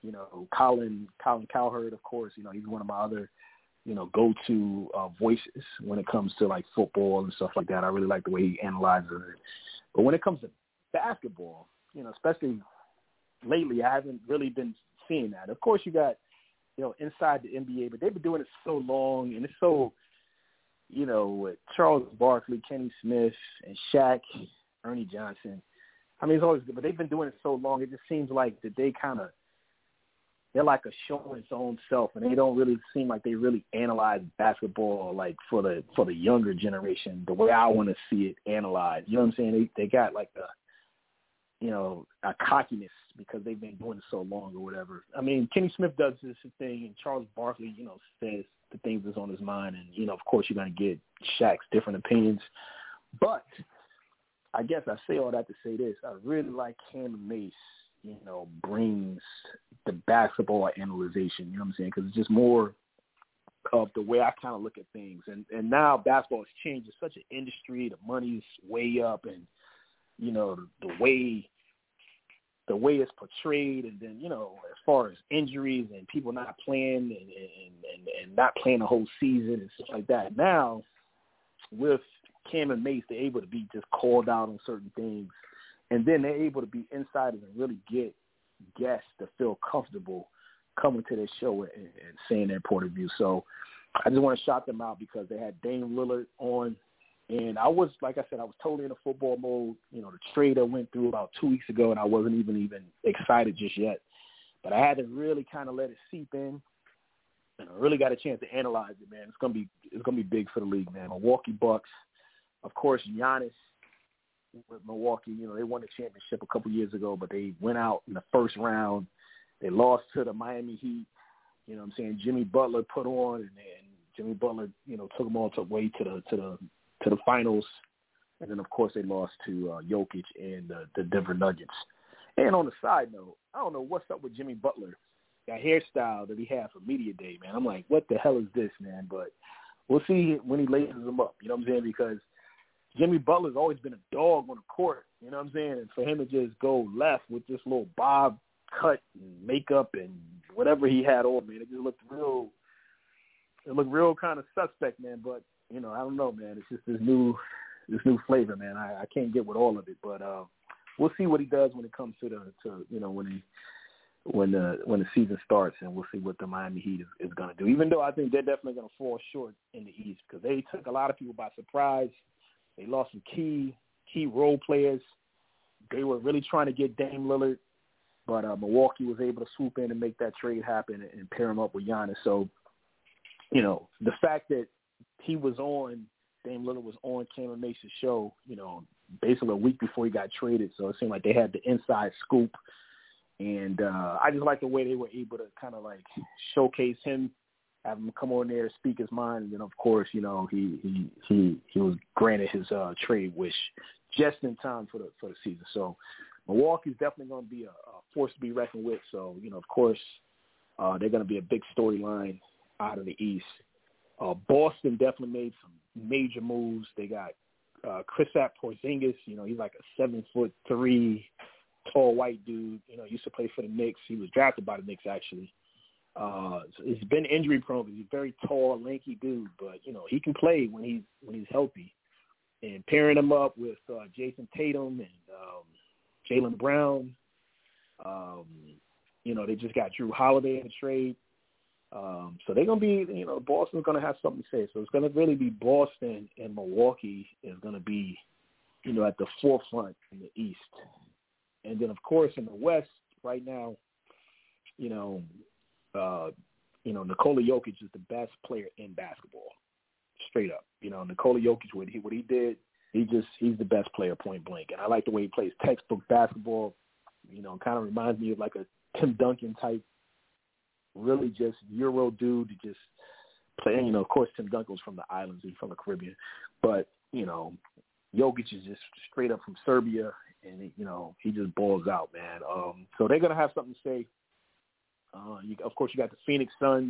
You know, Colin Colin Cowherd, of course. You know, he's one of my other, you know, go-to uh, voices when it comes to like football and stuff like that. I really like the way he analyzes it. But when it comes to basketball, you know, especially lately, I haven't really been seeing that. Of course, you got, you know, inside the N B A, but they've been doing it so long, and it's so, you know, with Charles Barkley, Kenny Smith, and Shaq, Ernie Johnson. I mean, it's always good, but they've been doing it so long, it just seems like that they kind of, they're like a show in its own self, and they don't really seem like they really analyze basketball like for the for the younger generation the way I want to see it analyzed. You know what I'm saying? They they got like a, you know, a cockiness because they've been doing it so long or whatever. I mean, Kenny Smith does this thing, and Charles Barkley, you know, says the things that's on his mind, and you know, of course, you're gonna get Shaq's different opinions, but I guess I say all that to say this: I really like Cameron Mace. You know, brings the basketball analyzation, you know what I'm saying? Because it's just more of the way I kind of look at things. And and now basketball has changed. It's such an industry. The money's way up, and, you know, the, the way the way it's portrayed. And then, you know, as far as injuries and people not playing and, and, and, and not playing the whole season and stuff like that. Now, with Cam and Mace, they're able to be just called out on certain things. And then they're able to be insiders and really get guests to feel comfortable coming to their show and, and saying their point of view. So I just want to shout them out because they had Dame Lillard on. And I was, like I said, I was totally in a football mode. You know, the trade I went through about two weeks ago, and I wasn't even even excited just yet. But I had to really kind of let it seep in. And I really got a chance to analyze it, man. It's gonna be it's gonna be big for the league, man. Milwaukee Bucks, of course, Giannis. With Milwaukee, you know, they won the championship a couple years ago, but they went out in the first round. They lost to the Miami Heat. You know what I'm saying? Jimmy Butler put on, and, and Jimmy Butler, you know, took them all the way to the to the to the finals. And then, of course, they lost to uh, Jokic and uh, the Denver Nuggets. And on the side note, I don't know what's up with Jimmy Butler. That hairstyle that he had for Media Day, man. I'm like, what the hell is this, man? But we'll see when he laces them up. You know what I'm saying? Because Jimmy Butler's always been a dog on the court, you know what I'm saying? And for him to just go left with this little bob cut and makeup and whatever he had on, man, it just looked real, it looked real kind of suspect, man. But, you know, I don't know, man. It's just this new, this new flavor, man. I, I can't get with all of it, but uh, we'll see what he does when it comes to the, to you know, when he, when the when the season starts, and we'll see what the Miami Heat is, is going to do. Even though I think they're definitely going to fall short in the East because they took a lot of people by surprise. They lost some key key role players. They were really trying to get Dame Lillard, but uh, Milwaukee was able to swoop in and make that trade happen and, and pair him up with Giannis. So, you know, the fact that he was on, Dame Lillard was on Cameron Mason's show, you know, basically a week before he got traded. So it seemed like they had the inside scoop. And uh, I just like the way they were able to kind of like showcase him, have him come on there, speak his mind, and then of course, you know, he he he, he was granted his uh, trade wish just in time for the for the season. So Milwaukee's definitely going to be a, a force to be reckoned with. So you know, of course, uh, they're going to be a big storyline out of the East. Uh, Boston definitely made some major moves. They got uh, Kristaps Porzingis. You know, he's like a seven foot three tall white dude. You know, used to play for the Knicks. He was drafted by the Knicks actually. Uh, he's been injury prone. He's a very tall, lanky dude, but you know he can play when he's when he's healthy. And pairing him up with uh, Jason Tatum and um, Jaylen Brown, um, you know they just got Drew Holiday in the trade, um, so they're gonna be, you know, Boston's gonna have something to say. So it's gonna really be Boston and Milwaukee is gonna be, you know, at the forefront in the East, and then of course in the West right now, you know. Uh, you know, Nikola Jokic is the best player in basketball, straight up. You know, Nikola Jokic, what he what he did, he just he's the best player, point blank. And I like the way he plays textbook basketball. You know, kind of reminds me of like a Tim Duncan type, really just Euro dude to just play. You know, of course, Tim Duncan was from the islands, he's from the Caribbean, but you know, Jokic is just straight up from Serbia, and he, you know, he just balls out, man. Um, so they're gonna have something to say. Uh, you, of course, you got the Phoenix Suns.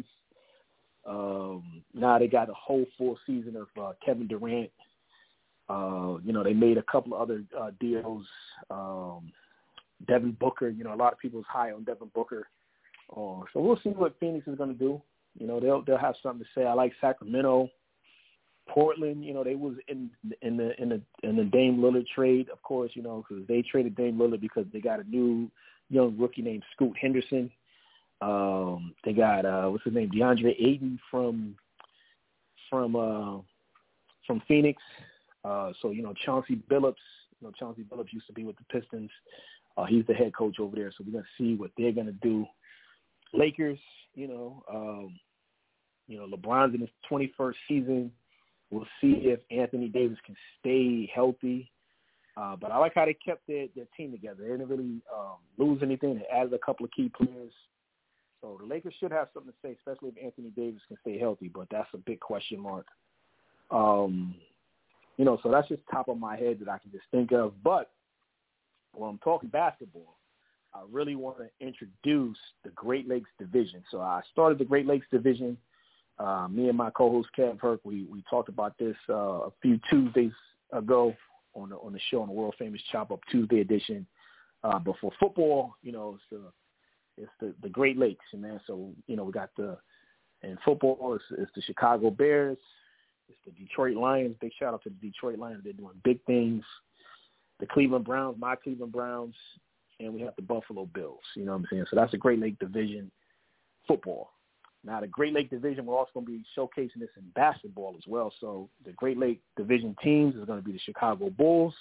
Um, now they got a whole full season of uh, Kevin Durant. Uh, you know, they made a couple of other uh, deals. Um, Devin Booker, you know, a lot of people was high on Devin Booker. Oh, so we'll see what Phoenix is going to do. You know, they'll they'll have something to say. I like Sacramento, Portland. You know, they was in in the in the in the Dame Lillard trade, of course. You know, because they traded Dame Lillard because they got a new young rookie named Scoot Henderson. Um, they got uh, what's his name, DeAndre Ayton from from uh, from Phoenix. Uh, so you know, Chauncey Billups. You know, Chauncey Billups used to be with the Pistons. Uh, he's the head coach over there. So we're gonna see what they're gonna do. Lakers, you know, um, you know, LeBron's in his twenty-first season. We'll see if Anthony Davis can stay healthy. Uh, but I like how they kept their, their team together. They didn't really um, lose anything. They added a couple of key players. So the Lakers should have something to say, especially if Anthony Davis can stay healthy. But that's a big question mark. Um, you know, so that's just top of my head that I can just think of. But when I'm talking basketball, I really want to introduce the Great Lakes Division. So I started the Great Lakes Division. Uh, me and my co-host Kev Herc, we we talked about this uh, a few Tuesdays ago on the on the show on the World Famous Chop Up Tuesday edition. Uh, but for football, you know, it's the it's the, the Great Lakes, and man. So you know, we got the in football, it's, it's the Chicago Bears, it's the Detroit Lions. Big shout out to the Detroit Lions. They're doing big things. The Cleveland Browns, my Cleveland Browns. And we have the Buffalo Bills, you know what I'm saying? So that's the Great Lake Division football. Now, the Great Lake Division, we're also going to be showcasing this in basketball as well. So the Great Lake Division teams is going to be the Chicago Bulls.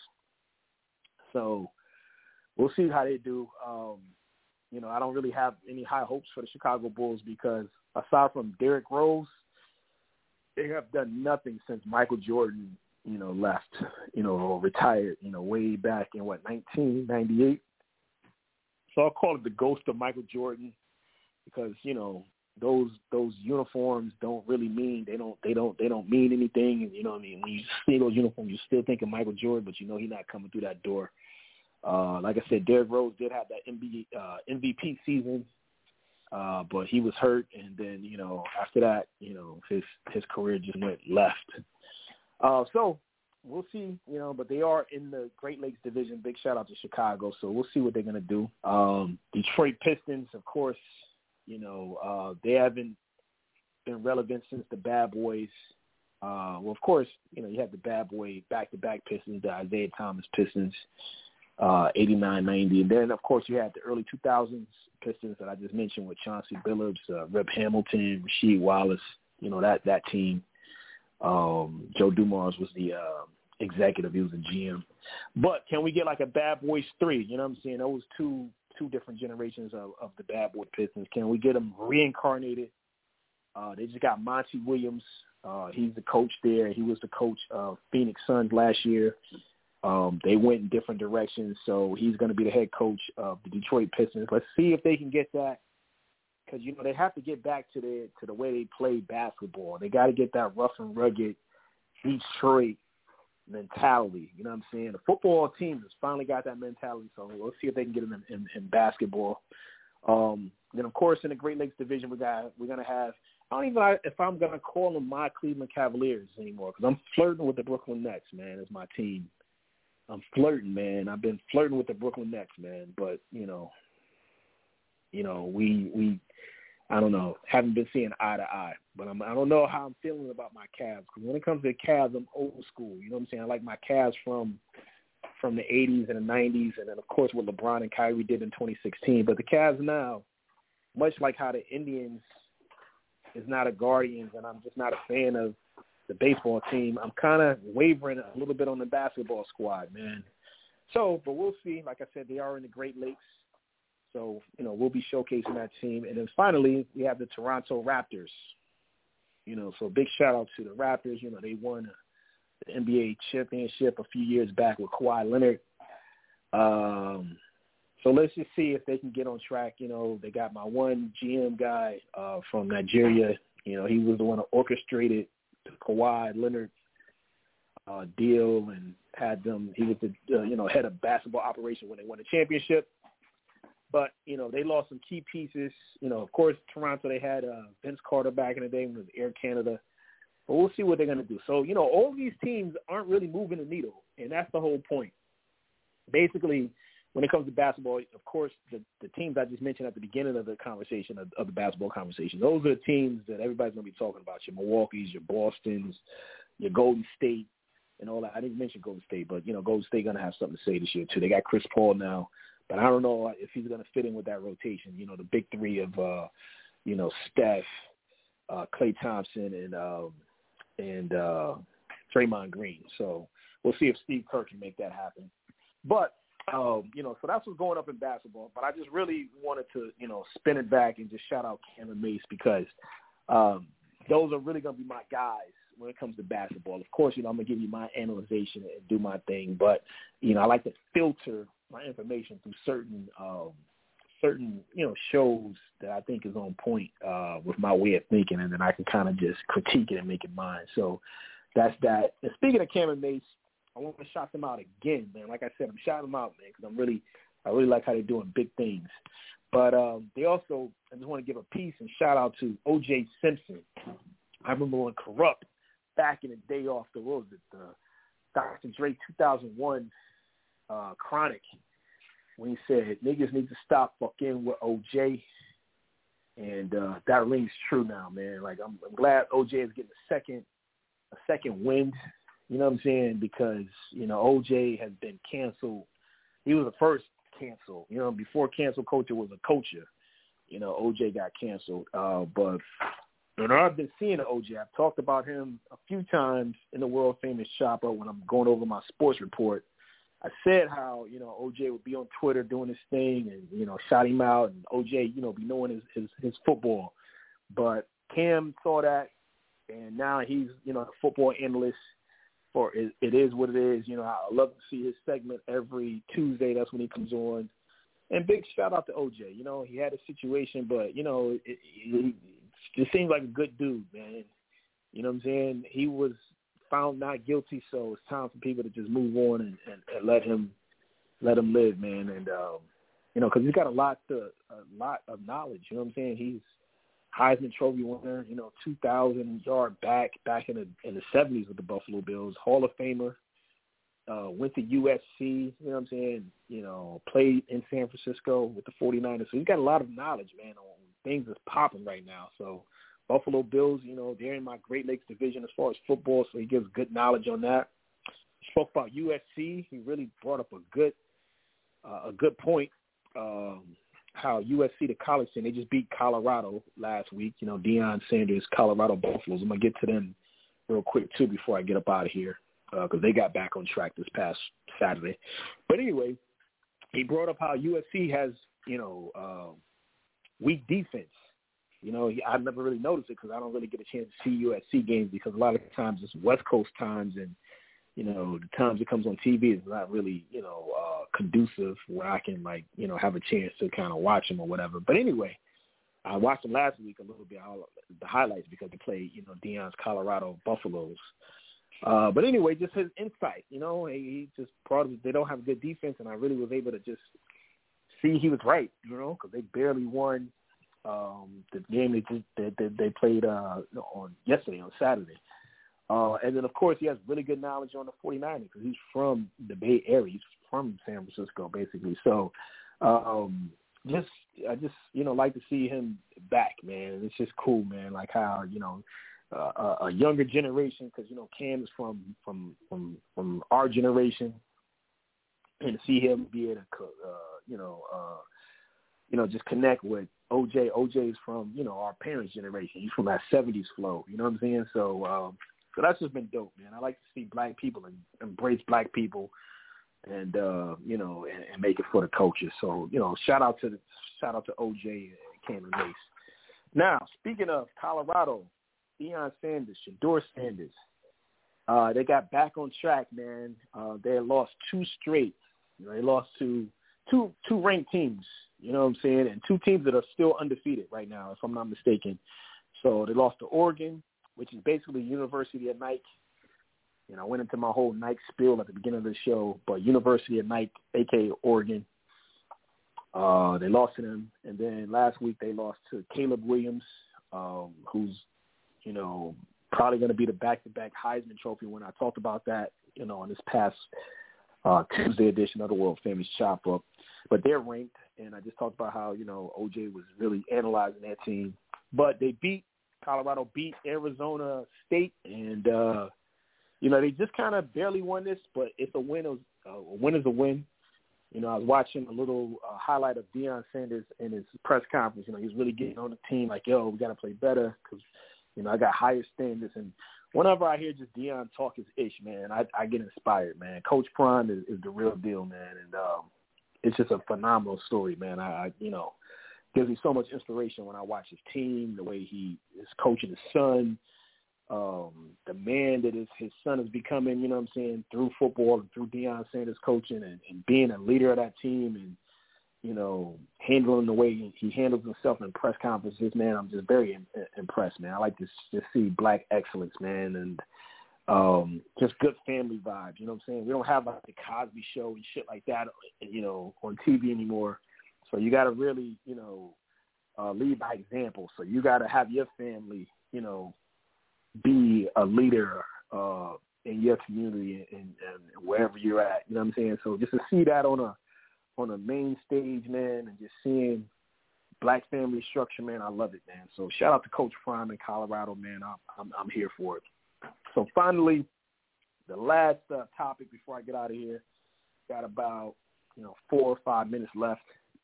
So we'll see how they do. Um, you know, I don't really have any high hopes for the Chicago Bulls because aside from Derrick Rose, they have done nothing since Michael Jordan, you know, left, you know, or retired, you know, way back in, what, nineteen ninety-eight? So I'll call it the ghost of Michael Jordan because, you know, those those uniforms don't really mean they don't they don't they don't mean anything. And you know what I mean? When you see those uniforms, you still think of Michael Jordan, but you know he's not coming through that door. Uh, like I said, Derrick Rose did have that M V P, uh, M V P season, uh, but he was hurt, and then you know after that, you know his his career just went left. Uh, so. We'll see, you know, but they are in the Great Lakes Division. Big shout out to Chicago. So we'll see what they're going to do. Um, Detroit Pistons, of course, you know, uh, they haven't been relevant since the Bad Boys. Uh, well, of course, you know, you have the Bad Boy back-to-back Pistons, the Isaiah Thomas Pistons, uh, eighty-nine ninety. And then, of course, you have the early two thousands Pistons that I just mentioned with Chauncey Billups, uh, Rip Hamilton, Rasheed Wallace, you know, that, that team. Um, Joe Dumars was the uh, executive. He was a G M. But can we get like a Bad Boys three? You know what I'm saying? Those two two different generations of, of the Bad Boy Pistons. Can we get them reincarnated? Uh, they just got Monty Williams. Uh, he's the coach there. He was the coach of Phoenix Suns last year. Um, they went in different directions, so he's going to be the head coach of the Detroit Pistons. Let's see if they can get that. Because, you know, they have to get back to the to the way they play basketball. They got to get that rough and rugged Detroit mentality. You know what I'm saying? The football team has finally got that mentality, so let's see if they can get it in, in, in basketball. Um, then, of course, in the Great Lakes Division, we got, we're going to have – I don't even know if I'm going to call them my Cleveland Cavaliers anymore because I'm flirting with the Brooklyn Nets, man, as my team. I'm flirting, man. I've been flirting with the Brooklyn Nets, man. But, you know, you know, we – we I don't know, haven't been seeing eye to eye. But I'm, I don't know how I'm feeling about my Cavs. Because when it comes to the Cavs, I'm old school. You know what I'm saying? I like my Cavs from from the eighties and the nineties. And then, of course, what LeBron and Kyrie did in twenty sixteen. But the Cavs now, much like how the Indians is not a Guardians, and I'm just not a fan of the baseball team, I'm kind of wavering a little bit on the basketball squad, man. So, but we'll see. Like I said, they are in the Great Lakes. So, you know, we'll be showcasing that team. And then finally, we have the Toronto Raptors. You know, so big shout out to the Raptors. You know, they won the N B A championship a few years back with Kawhi Leonard. Um, so let's just see if they can get on track. You know, they got my one G M guy uh, from Nigeria. You know, he was the one who orchestrated the Kawhi Leonard uh, deal and had them. He was the, uh, you know, head of basketball operation when they won the championship. But, you know, they lost some key pieces. You know, of course, Toronto, they had uh, Vince Carter back in the day when it was Air Canada. But we'll see what they're going to do. So, you know, all these teams aren't really moving the needle, and that's the whole point. Basically, when it comes to basketball, of course, the, the teams I just mentioned at the beginning of the conversation, of, of the basketball conversation, those are the teams that everybody's going to be talking about, your Milwaukee's, your Boston's, your Golden State, and all that. I didn't mention Golden State, but, you know, Golden State going to have something to say this year, too. They got Chris Paul now, but I don't know if he's going to fit in with that rotation. You know, the big three of, uh, you know, Steph, uh, Klay Thompson, and um, and uh, Draymond Green. So we'll see if Steve Kerr can make that happen. But, um, you know, so that's what's going up in basketball. But I just really wanted to, you know, spin it back and just shout out Cameron Mace because um, those are really going to be my guys when it comes to basketball. Of course, you know, I'm going to give you my analyzation and do my thing. But, you know, I like to filter my information through certain, um, certain, you know, shows that I think is on point uh, with my way of thinking, and then I can kind of just critique it and make it mine. So that's that. And speaking of Cameron Mace, I want to shout them out again, man. Like I said, I'm shouting them out, man, because I'm really, I really like how they're doing big things. But um, they also, I just want to give a piece and shout out to O J Simpson. I remember when Corrupt back in the day off the, what was it, the Doctor Dre two thousand one uh, Chronic, when he said, niggas need to stop fucking with O J. And uh, that rings true now, man. Like, I'm, I'm glad O J is getting a second, a second wind. You know what I'm saying? Because, you know, O J has been canceled. He was the first canceled. You know, before cancel culture was a culture, you know, O J got canceled. Uh, but, you know, I've been seeing O J. I've talked about him a few times in the World Famous Chopper when I'm going over my sports report. I said how, you know, O J would be on Twitter doing his thing and, you know, shout him out, and O J, you know, be knowing his, his, his football. But Cam saw that, and now he's, you know, a football analyst. For it, it is what it is. You know, I love to see his segment every Tuesday. That's when he comes on. And big shout out to O J. You know, he had a situation, but, you know, it, it, it just seems like a good dude, man. You know what I'm saying? He was found not guilty, so it's time for people to just move on and, and, and let him let him live, man. And, um, you know, because he's got a lot, to, a lot of knowledge. You know what I'm saying? He's Heisman Trophy winner, you know, two thousand yard back, back in the in the seventies with the Buffalo Bills, Hall of Famer, uh, went to U S C, you know what I'm saying, you know, played in San Francisco with the forty-niners. So he's got a lot of knowledge, man, on things that's popping right now. So Buffalo Bills, you know, they're in my Great Lakes division as far as football, so he gives good knowledge on that. He spoke about U S C. He really brought up a good, uh, a good point. Um, how U S C, the college team, they just beat Colorado last week. You know, Deion Sanders, Colorado Buffaloes. I'm going to get to them real quick, too, before I get up out of here because uh, they got back on track this past Saturday. But anyway, he brought up how U S C has, you know, uh, weak defense. You know, I've never really noticed it because I don't really get a chance to see U S C games because a lot of times it's West Coast times and, you know, the times it comes on T V is not really, you know, uh, conducive where I can, like, you know, have a chance to kind of watch them or whatever. But anyway, I watched them last week a little bit, all the highlights because they played, you know, Deion's Colorado Buffaloes. Uh, but anyway, just his insight, you know, he just brought they don't have a good defense, and I really was able to just see he was right, you know, because they barely won um, the game they, just, they, they, they played uh, on yesterday, on Saturday. Uh, and then, of course, he has really good knowledge on the forty-niners because he's from the Bay Area. He's from San Francisco, basically. So um, just I just, you know, like to see him back, man. It's just cool, man, like how, you know, uh, a younger generation because, you know, Cam is from, from, from, from our generation. And to see him be able to, uh, you know, uh, you know, just connect with O J. O J is from, you know, our parents' generation. He's from that seventies flow. You know what I'm saying? So, um, So that's just been dope, man. I like to see black people and embrace black people and, uh, you know, and, and make it for the culture. So, you know, shout out to the, shout out to O J and Cameron Mace. Now, speaking of Colorado, Deion Sanders, Shedeur Sanders, uh, they got back on track, man. Uh, they had lost two straight. You know, they lost to two two ranked teams, you know what I'm saying, and two teams that are still undefeated right now, if I'm not mistaken. So they lost to Oregon, which is basically University at Nike. You know, I went into my whole Nike spiel at the beginning of the show, but University at Nike, a k a. Oregon, uh, they lost to them. And then last week they lost to Caleb Williams, um, who's, you know, probably going to be the back-to-back Heisman Trophy winner. I talked about that, you know, on this past uh, Tuesday edition of the World Famous Chop Up. But they're ranked, and I just talked about how, you know, O J was really analyzing that team. But they beat, Colorado beat Arizona State, and, uh, you know, they just kind of barely won this, but it's a win. Uh, a win is a win. You know, I was watching a little uh, highlight of Deion Sanders in his press conference. You know, he's really getting on the team like, yo, we got to play better because, you know, I got higher standards. And whenever I hear just Deion talk his ish, man, I, I get inspired, man. Coach Prime is, is the real deal, man. And um, it's just a phenomenal story, man. I, I, you know, gives me so much inspiration when I watch his team, the way he is coaching his son, um, the man that is his son is becoming, you know what I'm saying, through football and through Deion Sanders coaching and, and being a leader of that team and, you know, handling the way he handles himself in press conferences, man. I'm just very in, impressed, man. I like to just see black excellence, man, and um, just good family vibes, you know what I'm saying? We don't have like the Cosby Show and shit like that, you know, on T V anymore. So you got to really, you know, uh, lead by example. So you got to have your family, you know, be a leader uh, in your community and, and wherever you're at. You know what I'm saying? So just to see that on a on a main stage, man, and just seeing black family structure, man, I love it, man. So shout out to Coach Prime in Colorado, man. I'm I'm, I'm here for it. So finally, the last uh, topic before I get out of here, got about you know four or five minutes left.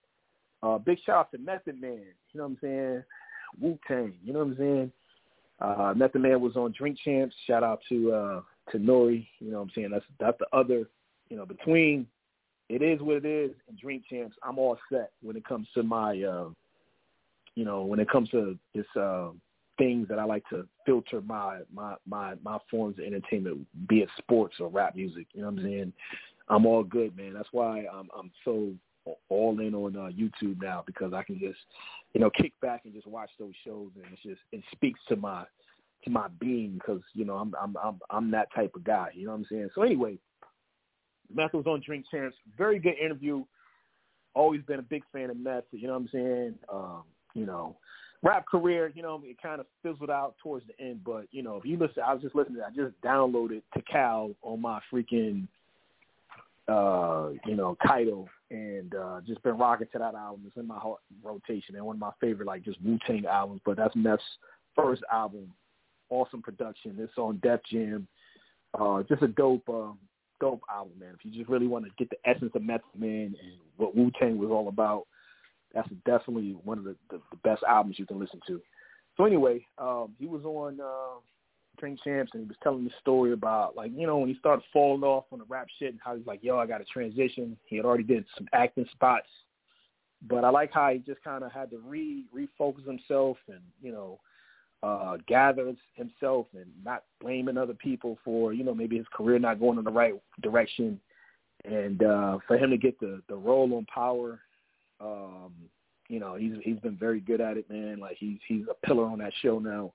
Uh, big shout out to Method Man. You know what I'm saying? Wu-Tang. You know what I'm saying? Uh, Method Man was on Drink Champs. Shout out to uh, to Nori. You know what I'm saying? That's that's the other, you know, between It Is What It Is and Drink Champs, I'm all set when it comes to my, uh, you know, when it comes to this uh, things that I like to filter my, my my my forms of entertainment, be it sports or rap music. You know what I'm saying? I'm all good, man. That's why I'm I'm so all in on uh, YouTube now, because I can just, you know, kick back and just watch those shows, and it's just, it speaks to my to my being, because, you know, I'm I'm I'm I'm that type of guy. You know what I'm saying? So anyway, Meth was on Drink Champs. Very good interview. Always been a big fan of Meth. You know what I'm saying? Um, you know, rap career, you know, it kind of fizzled out towards the end. But, you know, if you listen, I was just listening. I just downloaded Tikal on my freaking, uh, you know, Tidal, and uh, just been rocking to that album. It's in my heart rotation, and one of my favorite, like, just Wu-Tang albums. But that's Meth's first album. Awesome production. It's on Def Jam. Uh, just a dope, uh, dope album, man. If you just really want to get the essence of Method Man and what Wu-Tang was all about, that's definitely one of the, the, the best albums you can listen to. So anyway, um, he was on uh, Drink Champs, and he was telling the story about, like, you know, when he started falling off on the rap shit and how he's like, yo, I got to transition. He had already did some acting spots. But I like how he just kind of had to re refocus himself and, you know, uh, gather himself and not blaming other people for, you know, maybe his career not going in the right direction. And uh, for him to get the, the role on Power, um, you know, he's he's been very good at it, man. Like, he's he's a pillar on that show now.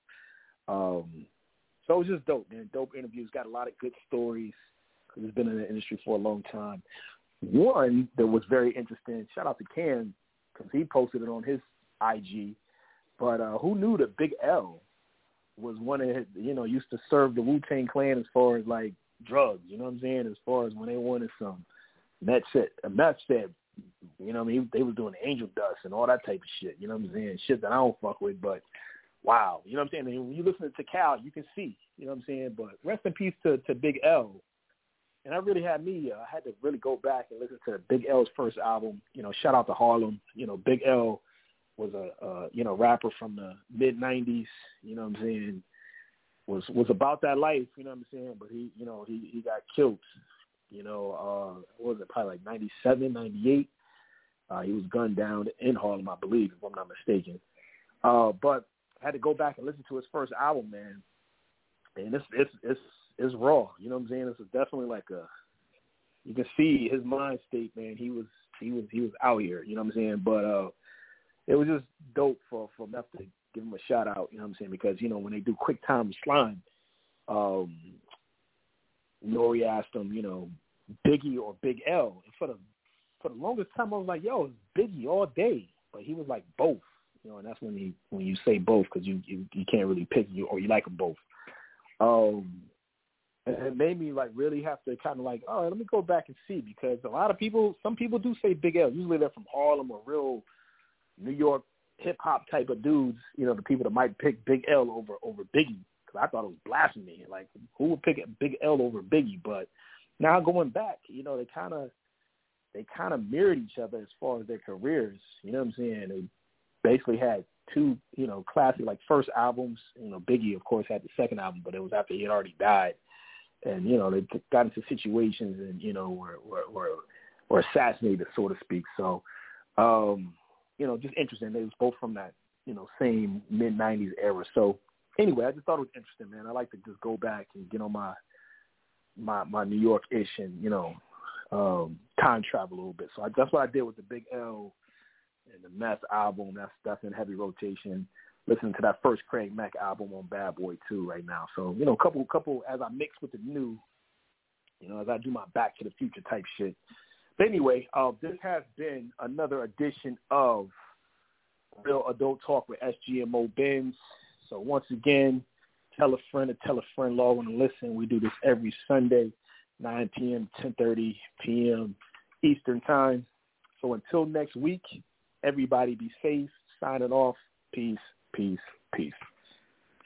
Um, so it was just dope, man. Dope interviews. Got a lot of good stories, because he's been in the industry for a long time. One that was very interesting, shout out to Cam, because he posted it on his I G. But uh, who knew that Big L was one of his, you know, used to serve the Wu-Tang Clan as far as, like, drugs, you know what I'm saying? As far as when they wanted some. Meth said, Meth said, you know what I mean? They was doing angel dust and all that type of shit, you know what I'm saying? Shit that I don't fuck with, but wow, you know what I'm saying? And when you listen to Cal, you can see, you know what I'm saying? But rest in peace to, to Big L. And I really had me, uh, I had to really go back and listen to Big L's first album. You know, shout out to Harlem. You know, Big L was a, uh, you know, rapper from the mid nineties, you know what I'm saying? Was was about that life, you know what I'm saying? But he, you know, he, he got killed, you know, uh, what was it, probably like ninety-seven, ninety-eight. Uh, he was gunned down in Harlem, I believe, if I'm not mistaken. Uh, but I had to go back and listen to his first album, man. And it's, it's, it's, it's raw, you know what I'm saying? It's definitely like a, you can see his mind state, man. He was, he was, he was out here, you know what I'm saying? But uh, it was just dope for, for Meth to give him a shout out, you know what I'm saying? Because, you know, when they do Quick Time Slime, um, Nori asked him, you know, Biggie or Big L. And for the for the longest time, I was like, yo, it's Biggie all day. But he was like both, you know, and that's when he when you say both, because you, you you can't really pick, you or you like them both. Um, And it made me like really have to kind of like, all right, let me go back and see, because a lot of people, some people do say Big L. Usually they're from Harlem or real New York hip hop type of dudes. You know, the people that might pick Big L over over Biggie, because I thought it was blasphemy. Like, who would pick Big L over Biggie? But now going back, you know, they kind of they kind of mirrored each other as far as their careers. You know what I'm saying? They basically had two, you know, classic like first albums. You know, Biggie of course had the second album, but it was after he had already died. And, you know, they got into situations and, you know, were, were, were, were assassinated, so to speak. So, um, you know, just interesting. They was both from that, you know, same mid nineties era. So anyway, I just thought it was interesting, man. I like to just go back and get on my, my, my New York-ish and, you know, um, time travel a little bit. So I, that's what I did with the Big L and the Meth album. That's, that's in heavy rotation. Listening to that first Craig Mack album on Bad Boy two right now. So, you know, couple, couple, as I mix with the new, you know, as I do my Back to the Future type shit. But anyway, uh, this has been another edition of Real Adult Talk with S G M O Benz. So once again, tell a friend to tell a friend, log on and listen. We do this every Sunday, nine p.m. to ten thirty p.m. Eastern time. So until next week, everybody be safe. Signing off. Peace. Peace, peace.